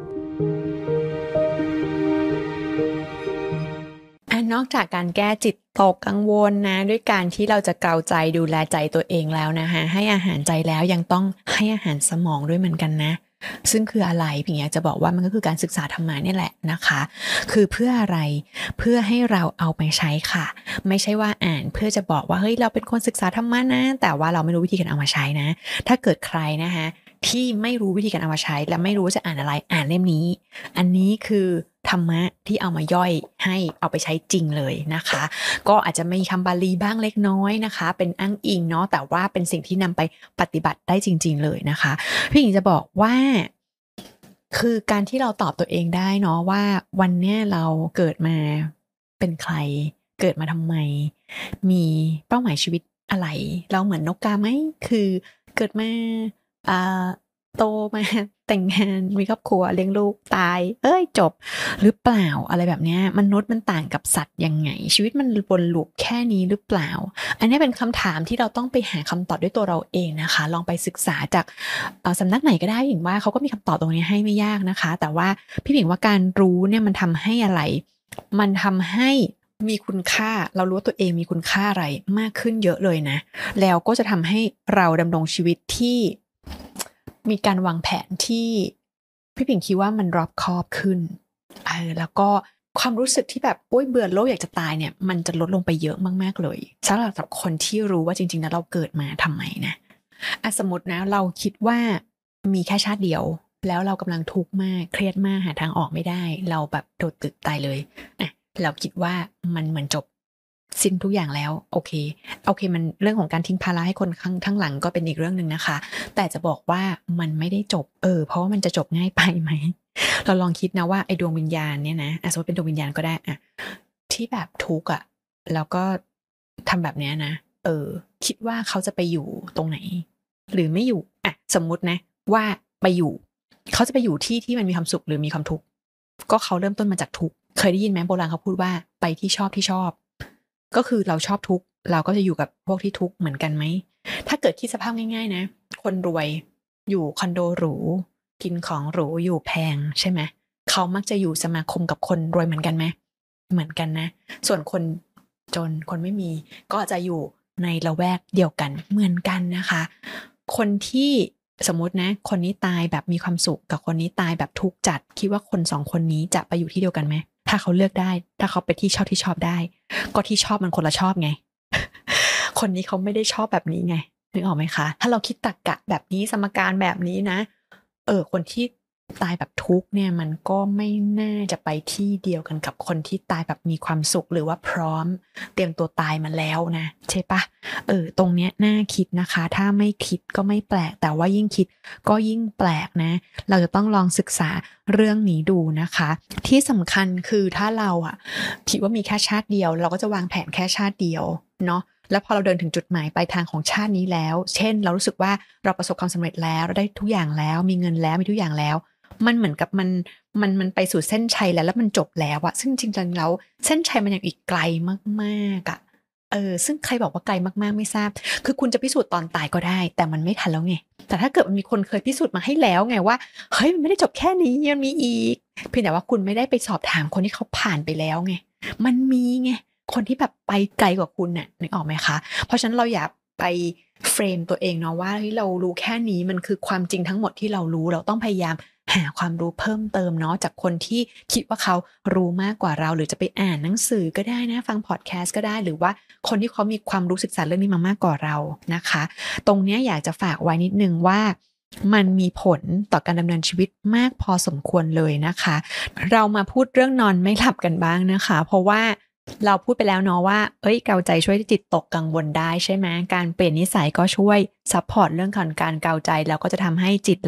นอกจากการแก้จิตตกกังวลนะด้วยการที่เราจะเกาใจดูแลใจตัวเองแล้วนะคะให้อาหารใจแล้วยังต้องให้อาหารสมองด้วยเหมือนกันนะซึ่งคืออะไรผิงอยากจะบอกว่ามันก็คือการศึกษาธรรมะนี่แหละนะคะคือเพื่ออะไรเพื่อให้เราเอาไปใช้ค่ะไม่ใช่ว่าอ่านเพื่อจะบอกว่าเฮ้ยเราเป็นคนศึกษาธรรมะนะแต่ว่าเราไม่รู้วิธีการเอามาใช้นะถ้าเกิดใครนะคะที่ไม่รู้วิธีการเอามาใช้และไม่รู้จะอ่านอะไรอ่านเล่มนี้อันนี้คือธรรมะที่เอามาย่อยให้เอาไปใช้จริงเลยนะคะก็อาจจะมีคำบาลีบ้างเล็กน้อยนะคะเป็นอ้างอิงเนาะแต่ว่าเป็นสิ่งที่นำไปปฏิบัติได้จริงๆเลยนะคะพี่หญิงจะบอกว่าคือการที่เราตอบตัวเองได้เนาะว่าวันเนี้ยเราเกิดมาเป็นใครเกิดมาทำไมมีเป้าหมายชีวิตอะไรเราเหมือนนกกาไหมคือเกิดมาโตมาแต่งงานมีครอบครัวเลี้ยงลูกตายจบหรือเปล่าอะไรแบบนี้มนุษย์มันต่างกับสัตว์ยังไงชีวิตมันวนลูปแค่นี้หรือเปล่าอันนี้เป็นคำถามที่เราต้องไปหาคำตอบด้วยตัวเราเองนะคะลองไปศึกษาจากสำนักไหนก็ได้ผิงว่าเขาก็มีคำตอบตรงนี้ให้ไม่ยากนะคะแต่ว่าพี่ผิงว่าการรู้เนี่ยมันทำให้อะไรมันทำให้มีคุณค่าเรารู้ว่าตัวเองมีคุณค่าอะไรมากขึ้นเยอะเลยนะแล้วก็จะทำให้เราดำรงชีวิตที่มีการวางแผนที่พี่ผิงคิดว่ามันรอบคอบขึ้นแล้วก็ความรู้สึกที่แบบเบื่อโลกอยากจะตายเนี่ยมันจะลดลงไปเยอะมากๆเลยสำหรับคนที่รู้ว่าจริงๆแล้วเราเกิดมาทำไมนะสมมตินะเราคิดว่ามีแค่ชาติเดียวแล้วเรากำลังทุกข์มากเครียดมากหาทางออกไม่ได้เราแบบโดดตึกตายเลยเราคิดว่ามันเหมือนจบสิ้นทุกอย่างแล้วโอเคมันเรื่องของการทิ้งภาระให้คนข้างหลังก็เป็นอีกเรื่องนึงนะคะแต่จะบอกว่ามันไม่ได้จบเพราะว่ามันจะจบง่ายไปไหมเราลองคิดนะว่าไอ้ดวงวิญญาณเนี่ยนะสมมติเป็นดวงวิญญาณก็ได้ที่แบบทุกข์แล้วก็ทำแบบนี้นะคิดว่าเขาจะไปอยู่ตรงไหนหรือไม่อยู่สมมุตินะว่าไปอยู่เขาจะไปอยู่ที่มันมีความสุขหรือมีความทุกข์ก็เขาเริ่มต้นมาจากทุกข์เคยได้ยินไหมโบราณเขาพูดว่าไปที่ชอบก็คือเราชอบทุกข์เราก็จะอยู่กับพวกที่ทุกข์เหมือนกันไหมถ้าเกิดคิดสภาพง่ายๆนะคนรวยอยู่คอนโดหรูกินของหรูอยู่แพงใช่ไหมเขามักจะอยู่สมาคมกับคนรวยเหมือนกันไหมเหมือนกันนะส่วนคนจนคนไม่มีก็จะอยู่ในละแวกเดียวกันเหมือนกันนะคะคนที่สมมตินะคนนี้ตายแบบมีความสุขกับคนนี้ตายแบบทุกข์จัดคิดว่าคนสองคนนี้จะไปอยู่ที่เดียวกันไหมถ้าเขาเลือกได้ถ้าเขาไปที่ชอบได้ก็ที่ชอบมันคนละชอบไง คนนี้เขาไม่ได้ชอบแบบนี้ไงนึกออกไหมคะถ้าเราคิดตรรกะแบบนี้สมการแบบนี้นะคนที่ตายแบบทุกข์เนี่ยมันก็ไม่น่าจะไปที่เดียวกันกับคนที่ตายแบบมีความสุขหรือว่าพร้อมเตรียมตัวตายมาแล้วนะใช่ปะตรงเนี้ยน่าคิดนะคะถ้าไม่คิดก็ไม่แปลกแต่ว่ายิ่งคิดก็ยิ่งแปลกนะเราจะต้องลองศึกษาเรื่องนี้ดูนะคะที่สำคัญคือถ้าเราคิดว่ามีแค่ชาติเดียวเราก็จะวางแผนแค่ชาติเดียวเนาะแล้วพอเราเดินถึงจุดหมายปลายทางของชาตินี้แล้วเช่นเรารู้สึกว่าเราประสบความสำเร็จแล้วเราได้ทุกอย่างแล้วมีเงินแล้วมีทุกอย่างแล้วมันเหมือนกับมันไปสู่เส้นชัยแล้วมันจบแล้วซึ่งจริงๆแล้วเส้นชัยมันยังอีกไกลมากๆซึ่งใครบอกว่าไกลมากๆไม่ทราบคือคุณจะพิสูจน์ตอนตายก็ได้แต่มันไม่ทันแล้วไงแต่ถ้าเกิดมันมีคนเคยพิสูจน์มาให้แล้วไงว่าเฮ้ยมันไม่ได้จบแค่นี้ยังมีอีกเพียงแต่ว่าคุณไม่ได้ไปสอบถามคนที่เขาผ่านไปแล้วไงมันมีไงคนที่แบบไปไกลกว่าคุณน่ะนึกออกไหมคะเพราะฉะนั้นเราอย่าไปเฟรมตัวเองเนาะว่าเรารู้แค่นี้มันคือความจริงทั้งหมดที่เรารู้เราต้องพยายามหาความรู้เพิ่มเติมเนาะจากคนที่คิดว่าเขารู้มากกว่าเราหรือจะไปอ่านหนังสือก็ได้นะฟังพอดแคสต์ก็ได้หรือว่าคนที่เขามีความรู้ศึกษาเรื่องนี้มามากกว่าเรานะคะตรงนี้อยากจะฝากไว้นิดนึงว่ามันมีผลต่อการดำเนินชีวิตมากพอสมควรเลยนะคะเรามาพูดเรื่องนอนไม่หลับกันบ้างนะคะเพราะว่าเราพูดไปแล้วเนาะว่าเกาใจช่วยจิตตกกังวลได้ใช่ไหมการเปลี่ยนนิสัยก็ช่วยซัพพอร์ตเรื่องของการเกาใจแล้วก็จะทำให้จิตเรา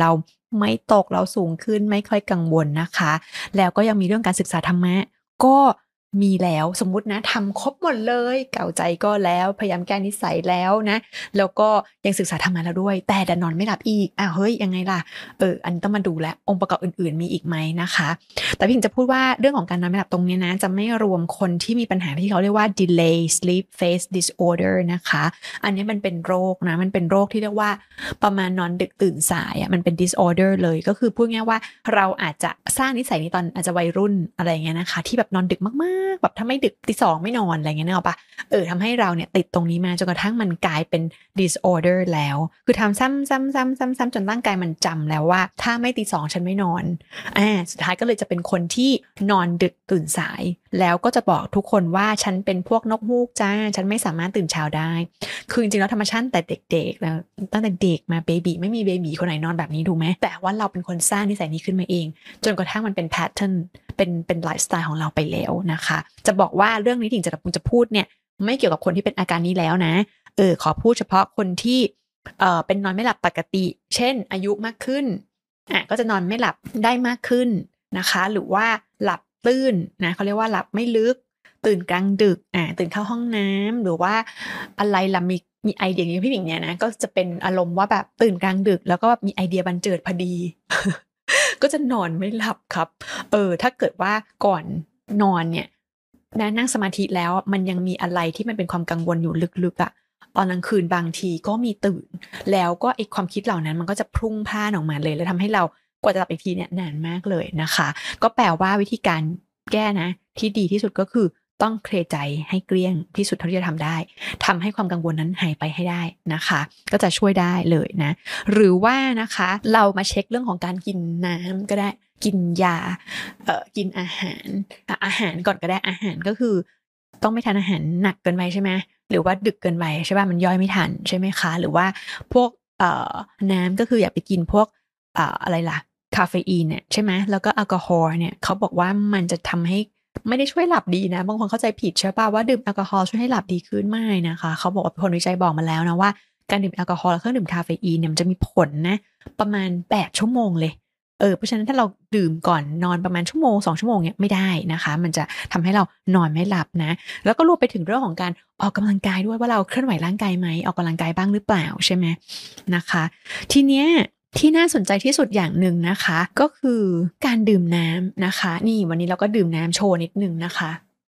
ไม่ตกแล้วสูงขึ้นไม่ค่อยกังวลนะคะแล้วก็ยังมีเรื่องการศึกษาธรรมะก็มีแล้วสมมุตินะทำครบหมดเลยเก่าใจก็แล้วพยายามแก้นิสัยแล้วนะแล้วก็ยังศึกษาธรรมะแล้วด้วยแต่ดันนอนไม่หลับอีกเฮ้ยยังไงล่ะอันนี้ต้องมาดูแลองค์ประกอบอื่นๆมีอีกไหมนะคะแต่พี่หญิงจะพูดว่าเรื่องของการนอนไม่หลับตรงนี้นะจะไม่รวมคนที่มีปัญหาที่เขาเรียกว่า delay sleep phase disorder นะคะอันนี้มันเป็นโรคนะมันเป็นโรคที่เรียกว่าประมาณนอนดึกตื่นสายมันเป็น disorder เลยก็คือพูดง่ายว่าเราอาจจะสร้างนิสัยนี้ตอนอาจจะวัยรุ่นอะไรเงี้ยนะคะที่แบบนอนดึกมากๆแบบถ้าไม่ดึกตี 2ไม่นอนอะไรเงี้ยนึกออกปะทำให้เราเนี่ยติดตรงนี้มาจนกระทั่งมันกลายเป็น disorder แล้วคือทำซ้ำๆๆๆจนร่างกายมันจำแล้วว่าถ้าไม่ตี 2ฉันไม่นอนสุดท้ายก็เลยจะเป็นคนที่นอนดึกตื่นสายแล้วก็จะบอกทุกคนว่าฉันเป็นพวกนกฮูกจ้าฉันไม่สามารถตื่นเช้าได้คือจริงๆแล้วธรรมชาติแต่เด็กๆแล้วตั้งแต่เด็กมาเบบีไม่มีเบบีคนไหนนอนแบบนี้ถูกไหมแต่ว่าเราเป็นคนสร้างนิสัยนี้ขึ้นมาเองจนกระทั่งมันเป็นแพทเทิร์นเป็นไลฟ์สไตล์ของเราไปแล้วนะคะจะบอกว่าเรื่องนี้ถึงจะพูดเนี่ยไม่เกี่ยวกับคนที่เป็นอาการนี้แล้วนะขอพูดเฉพาะคนที่เป็นนอนไม่หลับปกติเช่นอายุมากขึ้นก็จะนอนไม่หลับได้มากขึ้นนะคะหรือว่าหลับตื้นนะเขาเรียกว่าหลับไม่ลึกตื่นกลางดึกตื่นเข้าห้องน้ำหรือว่าอะไรล่ะมีไอเดียอย่างพี่หญิงเนี่ยนะก็จะเป็นอารมณ์ว่าแบบตื่นกลางดึกแล้วก็มีไอเดียบันเจิดพอดี ก็จะนอนไม่หลับครับถ้าเกิดว่าก่อนนอนเนี่ยนั่งสมาธิแล้วมันยังมีอะไรที่มันเป็นความกังวลอยู่ลึกๆตอนกลางคืนบางทีก็มีตื่นแล้วก็ไอ้ความคิดเหล่านั้นมันก็จะพรุ่งพล่านออกมาเลยแล้วทำให้เรากว่าจะหลับอีกทีเนี่ยนานมากเลยนะคะก็แปลว่าวิธีการแก้นะที่ดีที่สุดก็คือต้องเคลียร์ใจให้เกลี้ยงที่สุดเท่าที่จะทำได้ทำให้ความกังวลนั้นหายไปให้ได้นะคะก็จะช่วยได้เลยนะหรือว่านะคะเรามาเช็คเรื่องของการกินน้ำก็ได้กินยากินอาหารก่อนก็ได้อาหารก็คือต้องไม่ทานอาหารหนักเกินไปใช่ไหมหรือว่าดึกเกินไปใช่ป่ะมันย่อยไม่ทันใช่ไหมคะหรือว่าพวกน้ำก็คืออย่าไปกินพวกอะไรล่ะคาเฟอีนเนี่ยใช่ไหมแล้วก็แอลกอฮอล์เนี่ยเขาบอกว่ามันจะทำให้ไม่ได้ช่วยหลับดีนะบางคนเข้าใจผิดใช่ป่ะว่าดื่มแอลกอฮอล์ช่วยให้หลับดีขึ้นไม่นะคะเขาบอกว่าผลวิจัยบอกมาแล้วนะว่าการดื่มแอลกอฮอล์และเครื่องดื่มคาเฟอีนเนี่ยมันจะมีผลนะประมาณ8ชั่วโมงเลยเพราะฉะนั้นถ้าเราดื่มก่อนนอนประมาณชั่วโมง2ชั่วโมงเนี่ยไม่ได้นะคะมันจะทำให้เรานอนไม่หลับนะแล้วก็รวมไปถึงเรื่องของการออกกำลังกายด้วยว่าเราเคลื่อนไหวร่างกายไหมออกกำลังกายบ้างหรือเปล่าใช่ไหมนะคะทีเนี้ยที่น่าสนใจที่สุดอย่างหนึ่งนะคะก็คือการดื่มน้ำนะคะนี่วันนี้เราก็ดื่มน้ำโชว์นิดนึงนะคะ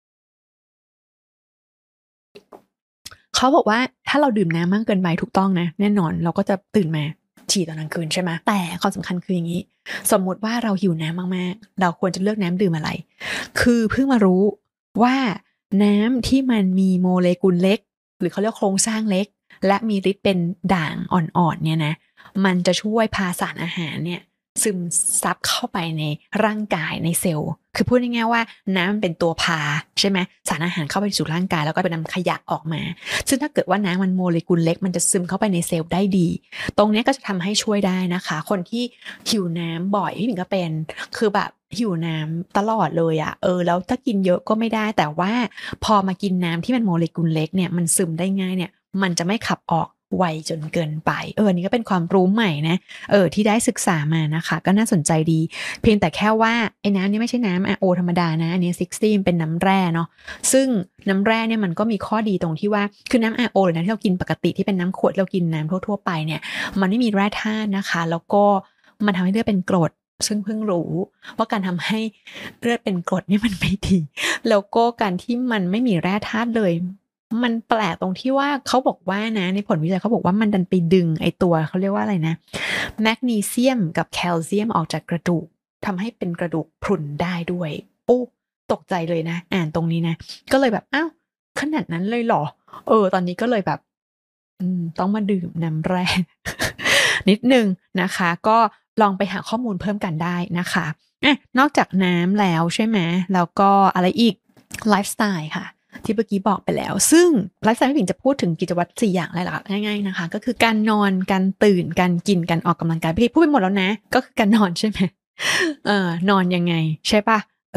เขาบอกว่าถ้าเราดื่มน้ำมากเกินไปถูกต้องนะแน่นอนเราก็จะตื่นมาฉี่ตอนกลางคืนใช่ไหมแต่ความสำคัญคืออย่างนี้สมมุติว่าเราหิวน้ำมากๆเราควรจะเลือกน้ำดื่มอะไรคือเพิ่งมารู้ว่าน้ำที่มันมีโมเลกุลเล็กหรือเขาเรียกโครงสร้างเล็กและมีฤทธิ์เป็นด่างอ่อนๆเนี่ยนะมันจะช่วยพาสารอาหารเนี่ยซึมซับเข้าไปในร่างกายในเซลล์คือพูดง่ายๆว่าน้ำมันเป็นตัวพาใช่ไหมสารอาหารเข้าไปสู่ร่างกายแล้วก็ไปนำขยะออกมาซึ่งถ้าเกิดว่าน้ำมันโมเลกุลเล็กมันจะซึมเข้าไปในเซลล์ได้ดีตรงนี้ก็จะทำให้ช่วยได้นะคะคนที่หิวน้ำบ่อยพี่หมิงก็เป็นคือแบบหิวน้ำตลอดเลยแล้วถ้ากินเยอะก็ไม่ได้แต่ว่าพอมากินน้ำที่มันโมเลกุลเล็กเนี่ยมันซึมได้ง่ายเนี่ยมันจะไม่ขับออกไวจนเกินไปอันนี้ก็เป็นความรู้ใหม่นะที่ได้ศึกษามานะคะก็น่าสนใจดีเพียงแต่แค่ว่าไอ้น้ำนี่ไม่ใช่น้ำ RO ธรรมดานะอันนี้60เป็นน้ำแร่เนาะซึ่งน้ำแร่เนี่ยมันก็มีข้อดีตรงที่ว่าคือน้ำ RO หรือน้ำที่เรากินปกติที่เป็นน้ำขวดเรากินน้ำทั่วๆไปเนี่ยมันไม่มีแร่ธาตุนะคะแล้วก็มันทำให้เลือดเป็นกรดซึ่งเพิ่งรู้ว่าการทำให้เลือดเป็นกรดนี่มันไม่ดีแล้วก็การที่มันไม่มีแร่ธาตุเลยมันแปลกตรงที่ว่าเขาบอกว่านะในผลวิจัยเขาบอกว่ามันดันไปดึงไอตัวเขาเรียกว่าอะไรนะแมกนีเซียมกับแคลเซียมออกจากกระดูกทำให้เป็นกระดูกพรุนได้ด้วยโอ้ตกใจเลยนะอ่านตรงนี้นะก็เลยแบบอ้าวขนาดนั้นเลยเหรอตอนนี้ก็เลยแบบต้องมาดื่มน้ำแร่ นิดนึงนะคะก็ลองไปหาข้อมูลเพิ่มกันได้นะคะนอกจากน้ำแล้วใช่ไหมแล้วก็อะไรอีกไลฟ์สไตล์ค่ะที่เมื่อกี้บอกไปแล้วซึ่งไลฟ์สไตล์พี่ผิงจะพูดถึงกิจวัตร4อย่างหลักๆง่ายๆนะคะก็คือการนอนการตื่นการกินการออกกำลังกายพี่พูดไปหมดแล้วนะก็คือการนอนใช่ไหมนอนยังไงใช่ปะ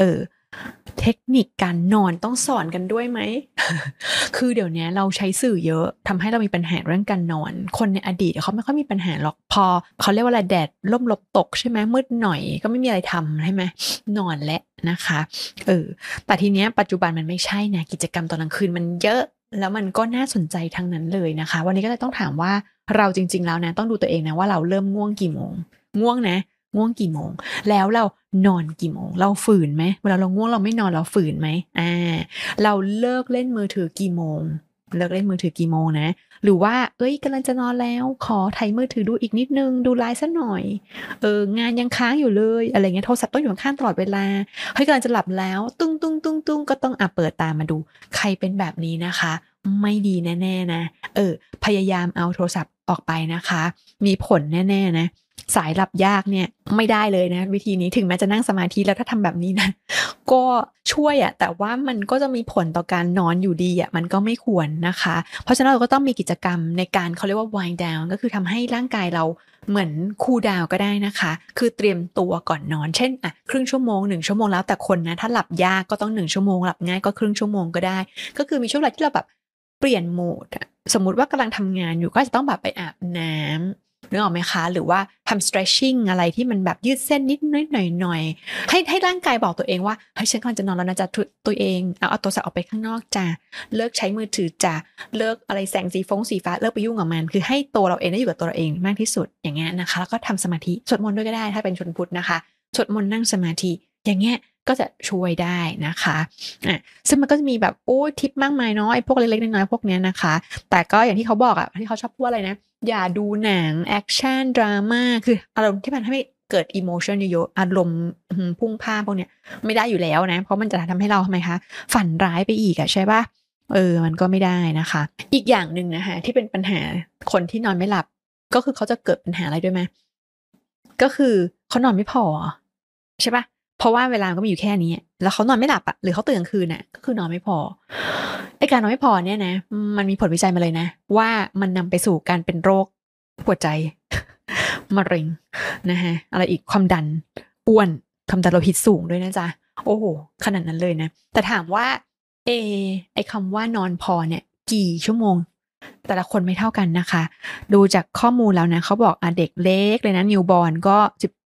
เทคนิคการนอนต้องสอนกันด้วยไหม คือเดี๋ยวนี้เราใช้สื่อเยอะทำให้เรามีปัญหาเรื่องการนอนคนในอดีตเขาไม่ค่อยมีปัญหาหรอกพอเขาเรียกว่าอะไรแดดร่มลมตกใช่ไหมมืดหน่อยก็ไม่มีอะไรทำใช่ไหมนอนและนะคะแต่ทีเนี้ยปัจจุบันมันไม่ใช่นะกิจกรรมตอนกลางคืนมันเยอะแล้วมันก็น่าสนใจทั้งนั้นเลยนะคะวันนี้ก็เลยต้องถามว่าเราจริงๆแล้วนะต้องดูตัวเองนะว่าเราเริ่มง่วงกี่โมงง่วงกี่โมงแล้วเรานอนกี่โมงเราฝืนไหมเวลาเราง่วงเราไม่นอนเราฝืนไหมเราเลิกเล่นมือถือกี่โมงเลิกเล่นมือถือกี่โมงนะหรือว่ากำลังจะนอนแล้วขอไถมือถือดูอีกนิดนึงดูไลน์ซะหน่อยงานยังค้างอยู่เลยอะไรเงี้ยโทรศัพท์ต้องอยู่ข้างตลอดเวลากำลังจะหลับแล้วตุ้งก็ต้องเปิดตามมาดูใครเป็นแบบนี้นะคะไม่ดีแน่ๆนะพยายามเอาโทรศัพท์ออกไปนะคะมีผลแน่ๆนะสายหลับยากเนี่ยไม่ได้เลยนะวิธีนี้ถึงแม้จะนั่งสมาธิแล้วถ้าทำแบบนี้นะก็ช่วยแต่ว่ามันก็จะมีผลต่อการนอนอยู่ดีมันก็ไม่ควรนะคะเพราะฉะนั้นเราก็ต้องมีกิจกรรมในการเขาเรียกว่า wind down ก็คือทำให้ร่างกายเราเหมือนคูลดาวน์ก็ได้นะคะคือเตรียมตัวก่อนนอนเช่นครึ่งชั่วโมง1ชั่วโมงแล้วแต่คนนะถ้าหลับยากก็ต้อง1ชั่วโมงหลับง่ายก็ครึ่งชั่วโมงก็ได้ก็คือมีช่วงเวลาที่เราแบบเปลี่ยนโหมดสมมุติว่ากำลังทำงานอยู่ก็จะต้องแบบไปอาบน้ำนึกออกไหมคะหรือว่าทำ stretching อะไรที่มันแบบยืดเส้นนิดหน่อยให้ร่างกายบอกตัวเองว่าเฮ้ยฉันกำลังจะนอนแล้วนะจ๊ะตัวเองเอาโทรศัพท์ออกไปข้างนอกจ้ะเลิกใช้มือถือจ้ะเลิกอะไรแสงสีฟ้าเลิกไปยุ่งกับมันคือให้ตัวเราเองได้อยู่กับตัวเราเองมากที่สุดอย่างเงี้ยนะคะแล้วก็ทำสมาธิสวดมนต์ด้วยก็ได้ถ้าเป็นชนพุทธนะคะสวดมนต์นั่งสมาธิอย่างเงี้ยก็จะช่วยได้นะคะซึ่งมันก็จะมีแบบทิปมากมายเนาะไอ้พวกเล็กๆน้อยๆพวกเนี้ยนะคะแต่ก็อย่างที่เขาบอกที่เขาชอบพูดอะไรนะอย่าดูหนังแอคชั่นดราม่าคืออารมณ์ที่มันให้เกิดอิโมชันเยอะๆอารมณ์พุ่งพ่านพวกเนี้ยไม่ได้อยู่แล้วนะเพราะมันจะทำให้เราทำไมคะฝันร้ายไปอีกใช่ป่ะมันก็ไม่ได้นะคะอีกอย่างหนึ่งนะคะที่เป็นปัญหาคนที่นอนไม่หลับก็คือเขาจะเกิดปัญหาอะไรด้วยไหมก็คือเขานอนไม่พอใช่ป่ะเพราะว่าเวลาก็มีอยู่แค่นี้แล้วเขานอนไม่หลับหรือเขาตื่นกลางคืนก็คือนอนไม่พอไอ้การนอนไม่พอเนี่ยนะมันมีผลวิจัยมาเลยนะว่ามันนำไปสู่การเป็นโรคหัวใจมะเร็งนะฮะอะไรอีกความดันอ้วนความดันโลหิตสูงด้วยนะจ๊ะโอ้โหขนาดนั้นเลยนะแต่ถามว่าไอ้คำว่านอนพอเนี่ยกี่ชั่วโมงแต่ละคนไม่เท่ากันนะคะดูจากข้อมูลแล้วนะเขาบอกเด็กเล็กเลยนะนิวบอร์นก็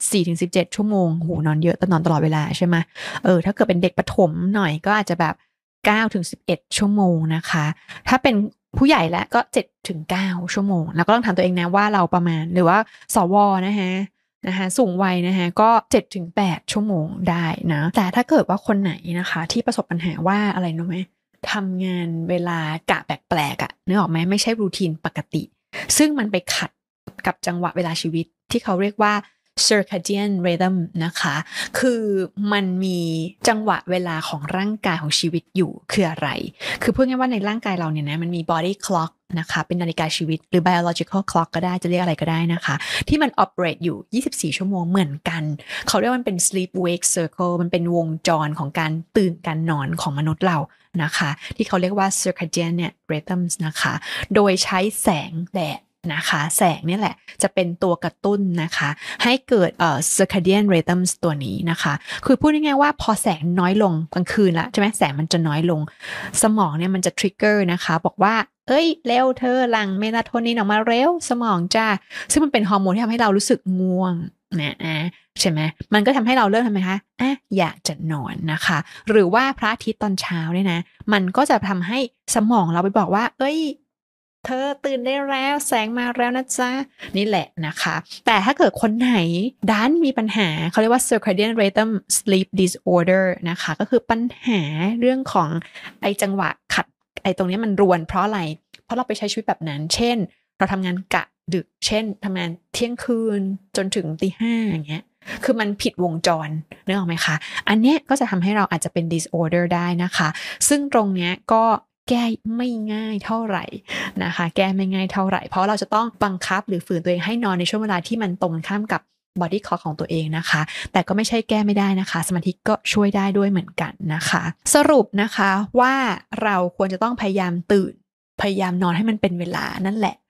14-17ชั่วโมงโหนอนเยอะแต่นอนตลอดเวลาใช่ไหมถ้าเกิดเป็นเด็กประถมหน่อยก็อาจจะแบบ9-11ชั่วโมงนะคะถ้าเป็นผู้ใหญ่แล้วก็7-9ชั่วโมงแล้วก็ต้องถามตัวเองนะว่าเราประมาณหรือว่าสวนะคะสูงวัยนะคะก็7-8ชั่วโมงได้นะแต่ถ้าเกิดว่าคนไหนนะคะที่ประสบปัญหาว่าอะไรรู้ไหมทำงานเวลากะแปลกๆนึกออกไหมไม่ใช่รูทีนปกติซึ่งมันไปขัดกับจังหวะเวลาชีวิตที่เขาเรียกว่า circadian rhythm นะคะคือมันมีจังหวะเวลาของร่างกายของชีวิตอยู่คืออะไรคือพูดง่ายๆว่าในร่างกายเราเนี่ยนะมันมี body clock นะคะเป็นนาฬิกาชีวิตหรือ biological clock ก็ได้จะเรียกอะไรก็ได้นะคะที่มัน operate อยู่24ชั่วโมงเหมือนกันเขาเรียกว่ามันเป็น sleep wake circle มันเป็นวงจรของการตื่นการนอนของมนุษย์เรานะคะที่เขาเรียกว่า circadian rhythms นะคะโดยใช้แสงแดดนะคะแสงนี่แหละจะเป็นตัวกระตุ้นนะคะให้เกิดcircadian rhythms ตัวนี้นะคะคือพูดง่ายๆว่าพอแสงน้อยลงกลางคืนละใช่ไหมแสงมันจะน้อยลงสมองเนี่ยมันจะ trigger นะคะบอกว่าเร็วเธอหลั่งเมลาโทนินออกมาเร็วสมองจ้าซึ่งมันเป็นฮอร์โมนที่ทำให้เรารู้สึกง่วงใช่ไหมมันก็ทำให้เราเริ่มทำไมคะอยากจะนอนนะคะหรือว่าพระอาทิตย์ตอนเช้าเนี่ยนะมันก็จะทำให้สมองเราไปบอกว่าเธอตื่นได้แล้วแสงมาแล้วนะจ๊ะนี่แหละนะคะแต่ถ้าเกิดคนไหนด้านมีปัญหาเขาเรียกว่า circadian rhythm sleep disorder นะคะก็คือปัญหาเรื่องของไอจังหวะขัดไอตรงนี้มันรวนเพราะอะไรเพราะเราไปใช้ชีวิตแบบนั้นเช่นเราทำงานกะดึกเช่นทำงานเที่ยงคืนจนถึงตีห้าอย่างเงี้ยคือมันผิดวงจรนึกออกไหมคะอันเนี้ยก็จะทำให้เราอาจจะเป็น disorder ได้นะคะซึ่งตรงเนี้ยก็แก้ไม่ง่ายเท่าไหร่นะคะแก้ไม่ง่ายเท่าไหร่เพราะเราจะต้องบังคับหรือฝืนตัวเองให้นอนในช่วงเวลาที่มันตรงข้ามกับ body clock ของตัวเองนะคะแต่ก็ไม่ใช่แก้ไม่ได้นะคะสมาธิก็ช่วยได้ด้วยเหมือนกันนะคะสรุปนะคะว่าเราควรจะต้องพยายามตื่นพยายามนอนให้มันเป็นเวลานั่นแหละ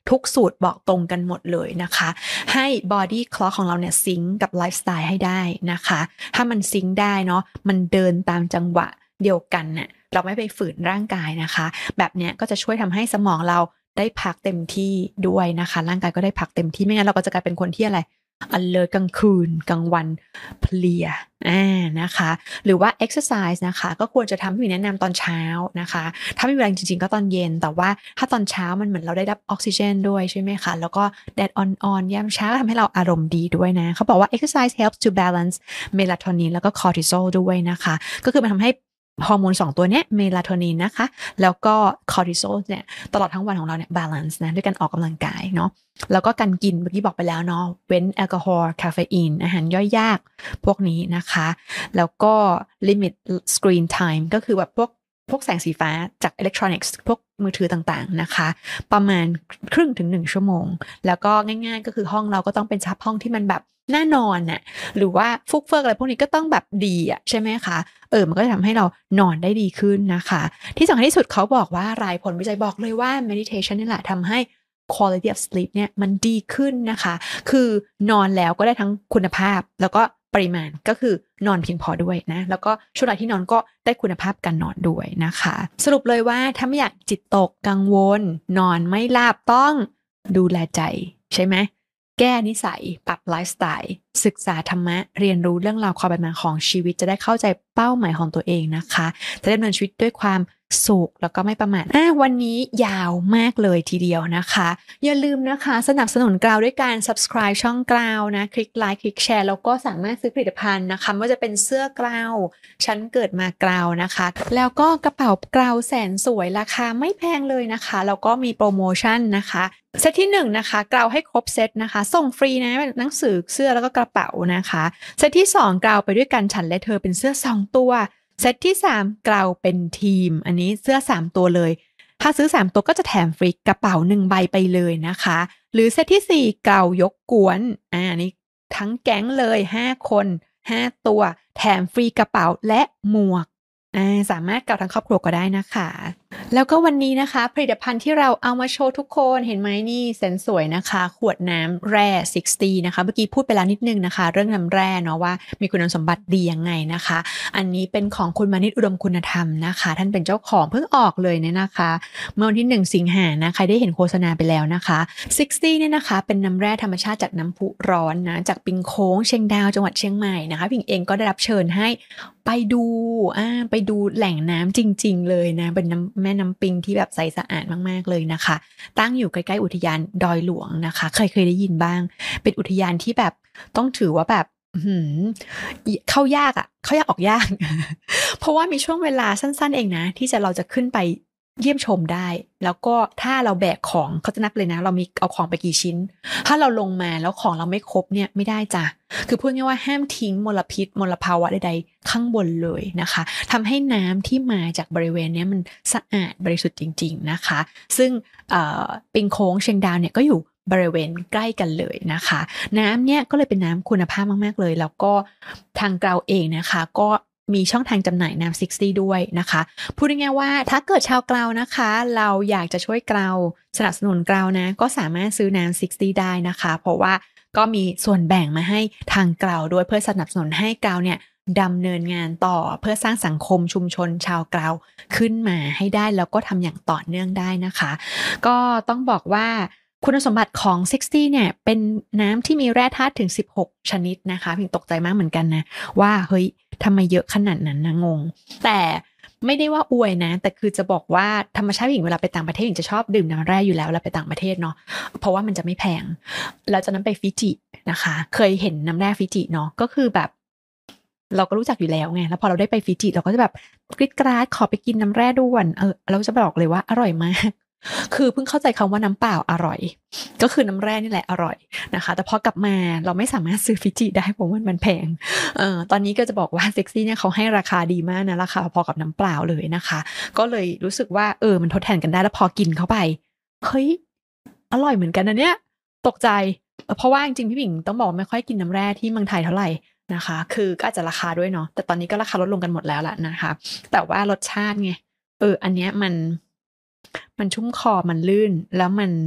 ทุกสูตรบอกตรงกันหมดเลยนะคะให้ body clock ของเราเนี่ยซิงก์กับไลฟ์สไตล์ให้ได้นะคะถ้ามันซิงก์ได้เนาะมันเดินตามจังหวะเดียวกันเนี่ยเราไม่ไปฝืนร่างกายนะคะแบบเนี้ยก็จะช่วยทำให้สมองเราได้พักเต็มที่ด้วยนะคะร่างกายก็ได้พักเต็มที่ไม่งั้นเราก็จะกลายเป็นคนที่อะไรalert กลางคืนกลางวันเพลียนะคะหรือว่า exercise นะคะก็ควรจะทำให้แนะนำตอนเช้านะคะถ้าไม่มีแรงจริงๆก็ตอนเย็นแต่ว่าถ้าตอนเช้ามันเหมือนเราได้รับออกซิเจนด้วยใช่ไหมคะแล้วก็แดดอ่อนๆยามเช้าทำให้เราอารมณ์ดีด้วยนะเขาบอกว่า exercise helps to balance melatonin แล้วก็ cortisol ด้วยนะคะก็คือมันทำให้ฮอร์โมน2ตัวเนี้ยเมลาโทนินนะคะแล้วก็คอร์ติซอลเนี่ยตลอดทั้งวันของเราเนี่ยบาลานซ์นะด้วยการออกกำลังกายเนาะแล้วก็การกินเมื่อกี้บอกไปแล้วเนาะเว้นแอลกอฮอล์คาเฟอีนอาหารย่อยยากพวกนี้นะคะแล้วก็ limit screen time ก็คือแบบพวกแสงสีฟ้าจากอิเล็กทรอนิกส์พวกมือถือต่างๆนะคะประมาณครึ่งถึง1ชั่วโมงแล้วก็ง่ายๆก็คือห้องเราก็ต้องเป็นห้องที่มันแบบน่านอนน่ะหรือว่าฟุกเฟือกอะไรพวกนี้ก็ต้องแบบดีอ่ะใช่ไหมคะมันก็จะทำให้เรานอนได้ดีขึ้นนะคะที่สำคัญที่สุดเขาบอกว่ารายผลวิจัยบอกเลยว่า meditation นี่แหละทำให้ quality of sleep เนี่ยมันดีขึ้นนะคะคือนอนแล้วก็ได้ทั้งคุณภาพแล้วก็ปริมาณก็คือนอนเพียงพอด้วยนะแล้วก็ช่วงเวลาที่นอนก็ได้คุณภาพการนอนด้วยนะคะสรุปเลยว่าถ้าไม่อยากจิตตกกังวลนอนไม่หลับต้องดูแลใจใช่ไหมแก้นิสัยปรับไลฟ์สไตล์ศึกษาธรรมะเรียนรู้เรื่องราวความเป็นมาของชีวิตจะได้เข้าใจเป้าหมายของตัวเองนะคะจะได้ดำเนินชีวิตด้วยความสุขแล้วก็ไม่ประมาทวันนี้ยาวมากเลยทีเดียวนะคะอย่าลืมนะคะสนับสนุนกราวด้วยการ subscribe ช่องกราวนะคลิกไลค์คลิกแชร์แล้วก็สามารถซื้อผลิตภัณฑ์นะคะไม่ว่าจะเป็นเสื้อกราวฉันเกิดมากราวนะคะแล้วก็กระเป๋ากราวแสนสวยราคาไม่แพงเลยนะคะแล้วก็มีโปรโมชั่นนะคะเซตที่1นะคะกราวให้ครบเซตนะคะส่งฟรีนะหนังสือเสื้อแล้วก็กระเป๋านะคะเซตที่2กราวไปด้วยกันฉันและเธอเป็นเสื้อ2ตัวเซตที่3กราวเป็นทีมอันนี้เสื้อ3ตัวเลยถ้าซื้อ3ตัวก็จะแถมฟรีกระเป๋า1ใบไปเลยนะคะหรือเซตที่4กราวยกกวนอันนี้ทั้งแก๊งเลย5คน5ตัวแถมฟรีกระเป๋าและหมวกสามารถกล่าวทั้งครอบครัวก็ได้นะคะแล้วก็วันนี้นะคะผลิตภัณฑ์ที่เราเอามาโชว์ทุกคนเห็นไหมนี่แสนสวยนะคะขวดน้ำแร่60นะคะเมื่อกี้พูดไปแล้วนิดนึงนะคะเรื่องน้ำแร่เนาะว่ามีคุณสมบัติดียังไงนะคะอันนี้เป็นของคุณมานิตอุดมคุณธรรมนะคะท่านเป็นเจ้าของเพิ่งออกเลยเนี่ยนะคะเมื่อวันที่1สิงหานะใครได้เห็นโฆษณาไปแล้วนะคะ60เนี่ยนะคะเป็นน้ำแร่ธรรมชาติจากน้ำพุร้อนนะจากปิงโค้งเชียงดาวจังหวัดเชียงใหม่นะคะพิงเองก็ได้รับเชิญให้ไปดูแหล่งน้ำจริงๆเลยนะเป็นแม่น้ำปิงที่แบบใสสะอาดมากๆเลยนะคะตั้งอยู่ใกล้ๆอุทยานดอยหลวงนะคะเคยได้ยินบ้างเป็นอุทยานที่แบบต้องถือว่าแบบเข้ายากออกยาก เพราะว่ามีช่วงเวลาสั้นๆเองนะที่เราจะขึ้นไปเยี่ยมชมได้แล้วก็ถ้าเราแบกของเขาจะนับเลยนะเรามีเอาของไปกี่ชิ้นถ้าเราลงมาแล้วของเราไม่ครบเนี่ยไม่ได้จ้ะคือพูดง่ายว่าห้ามทิ้งมลพิษมลภาวะใดๆข้างบนเลยนะคะทำให้น้ำที่มาจากบริเวณนี้มันสะอาดบริสุทธิ์จริงๆนะคะซึ่งปิงโค้งเชียงดาวเนี่ยก็อยู่บริเวณใกล้กันเลยนะคะน้ำเนี่ยก็เลยเป็นน้ำคุณภาพมากๆเลยแล้วก็ทางเราเองนะคะก็มีช่องทางจำหน่ายน้ำ60ด้วยนะคะพูดง่ายๆว่าถ้าเกิดชาวกราวนะคะเราอยากจะช่วยกราวสนับสนุนกราวนะก็สามารถซื้อน้ำ60ได้นะคะเพราะว่าก็มีส่วนแบ่งมาให้ทางกราวด้วยเพื่อสนับสนุนให้กราวเนี่ยดำเนินงานต่อเพื่อสร้างสังคมชุมชนชาวกราวขึ้นมาให้ได้แล้วก็ทำอย่างต่อเนื่องได้นะคะก็ต้องบอกว่าคุณสมบัติของ60เนี่ยเป็นน้ำที่มีแร่ธาตุถึง16ชนิดนะคะพิงตกใจมากเหมือนกันนะว่าเฮ้ยทำไมเยอะขนาดนั้นนะงงแต่ไม่ได้ว่าอวยนะแต่คือจะบอกว่าธรรมชาติหญิงเวลาไปต่างประเทศหญิงจะชอบดื่มน้ำแร่อยู่แล้วเวลาไปต่างประเทศเนาะเพราะว่ามันจะไม่แพงแล้วจากนั้นไปฟิจินะคะเคยเห็นน้ำแร่ฟิจิเนาะก็คือแบบเราก็รู้จักอยู่แล้วไงแล้วพอเราได้ไปฟิจิเราก็จะแบบกริ๊ดกราดขอไปกินน้ำแร่ด่วนเราจะบอกเลยว่าอร่อยมากคือเพิ่งเข้าใจคำว่าน้ำเปล่าอร่อยก็คือน้ำแร่นี่แหละอร่อยนะคะแต่พอกลับมาเราไม่สามารถซื้อฟิจิได้เพราะว่ามันแพงตอนนี้ก็จะบอกว่า60เนี่ยเขาให้ราคาดีมากนะราคาพอกับน้ำเปล่าเลยนะคะก็เลยรู้สึกว่ามันทดแทนกันได้แล้วพอกินเข้าไปเฮ้ยอร่อยเหมือนกันนะเนี่ยตกใจเพราะว่าจริงๆพี่หมิงต้องบอกไม่ค่อยกินน้ำแร่ที่เมืองไทยเท่าไหร่นะคะคือก็อาจจะราคาด้วยเนาะแต่ตอนนี้ก็ราคาลดลงกันหมดแล้วล่ะนะคะแต่ว่ารสชาติไงอันเนี้ยมันชุ่มคอมันลื่นแล้วมัน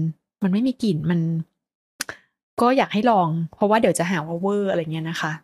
มันไม่มีกลิ่นมันก็อยากให้ลองเพราะว่าเดี๋ยวจะหาว่าเวอร์อะไรเงี้ยนะคะ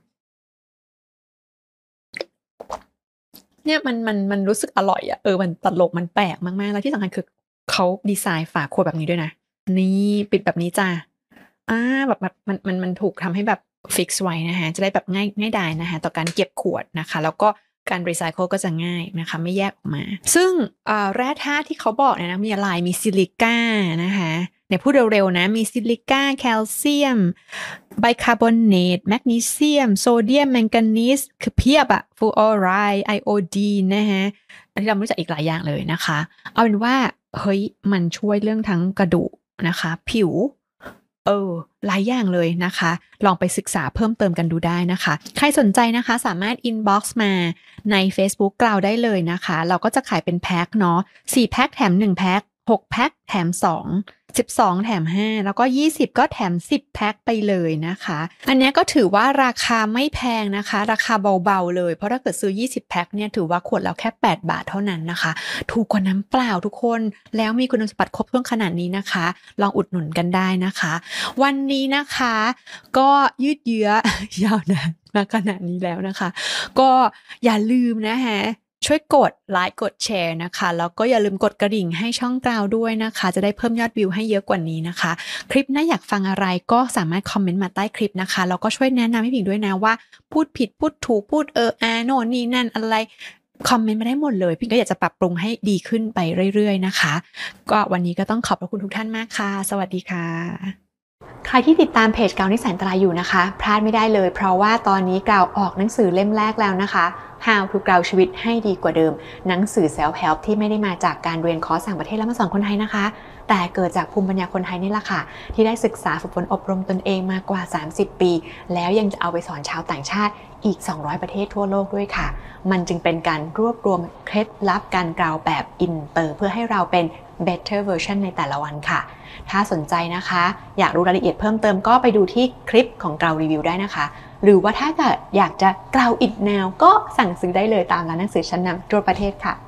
เนี่ยมันรู้สึกอร่อยอะมันตลกมันแปลกมากๆแล้วที่สำคัญคือเขาดีไซน์ฝาขวดแบบนี้ด้วยนะนี่ปิดแบบนี้จ้ะแบบมันถูกทำให้แบบฟิกซ์ไว้นะคะจะได้แบบง่ายดายนะคะต่อการเก็บขวดนะคะแล้วก็การรีไซเคิลก็จะง่ายนะคะไม่แยกออกมาซึ่งแร่ธาตุที่เขาบอกเนี่ยนะมีอะไรมีซิลิก้านะคะเนี่ยพูดเร็วๆนะมีซิลิก้าแคลเซียมไบคาร์บอเนตแมกนีเซียมโซเดียมแมงกานีสคือเพียบอะฟลูออไรด์ไอโอดีนนะคะอันที่เรารู้จักอีกหลายอย่างเลยนะคะเอาเป็นว่าเฮ้ยมันช่วยเรื่องทั้งกระดูกนะคะผิวหลายอย่างเลยนะคะลองไปศึกษาเพิ่มเติมกันดูได้นะคะใครสนใจนะคะสามารถ inbox มาใน Facebook กล่าวได้เลยนะคะเราก็จะขายเป็นแพ็คเนาะ4แพ็คแถม1แพ็ค6แพ็คแถม2 12แถม5แล้วก็20ก็แถม10แพ็คไปเลยนะคะอันนี้ก็ถือว่าราคาไม่แพงนะคะราคาเบาๆเลยเพราะถ้าเกิดซื้อ20แพ็คเนี่ยถือว่าขวดแล้วแค่8 บาทเท่านั้นนะคะถูกกว่าน้ำเปล่าทุกคนแล้วมีคุณสมบัติครบถ้วนขนาดนี้นะคะลองอุดหนุนกันได้นะคะวันนี้นะคะก็ยืดเยื้อยาวนานมาขนาดนี้แล้วนะคะก็อย่าลืมนะคะช่วยกดไลค์กดแชร์นะคะแล้วก็อย่าลืมกดกระดิ่งให้ช่องกราวด้วยนะคะจะได้เพิ่มยอดวิวให้เยอะกว่านี้นะคะคลิปหน้าอยากฟังอะไรก็สามารถคอมเมนต์มาใต้คลิปนะคะแล้วก็ช่วยแนะนำให้ผิงด้วยนะว่าพูดผิดพูดถูกพูดโน่นนี่นั่นอะไรคอมเมนต์มาได้หมดเลยพี่ก็อยากจะปรับปรุงให้ดีขึ้นไปเรื่อยๆนะคะก็วันนี้ก็ต้องขอบพระคุณทุกท่านมากค่ะสวัสดีค่ะใครที่ติดตามเพจกาวนิสัยอันตรายอยู่นะคะพลาดไม่ได้เลยเพราะว่าตอนนี้กาวออกหนังสือเล่มแรกแล้วนะคะ How to กาวชีวิตให้ดีกว่าเดิมหนังสือ Self Help ที่ไม่ได้มาจากการเรียนคอร์สต่างประเทศแล้วมาสอนคนไทยนะคะแต่เกิดจากภูมิปัญญาคนไทยนี่แหละค่ะที่ได้ศึกษาฝึกฝนอบรมตนเองมากว่า30 ปีแล้วยังจะเอาไปสอนชาวต่างชาติอีก200ประเทศทั่วโลกด้วยค่ะมันจึงเป็นการรวบรวมเคล็ดลับการกาวแบบอินเตอร์เพื่อให้เราเป็น better version ในแต่ละวันค่ะถ้าสนใจนะคะอยากรู้รายละเอียดเพิ่มเติมก็ไปดูที่คลิปของกาวรีวิวได้นะคะหรือว่าถ้าเกิดอยากจะกล่าวอีกแนวก็สั่งซื้อได้เลยตามร้านหนังสือชั้นนำทั่วประเทศค่ะ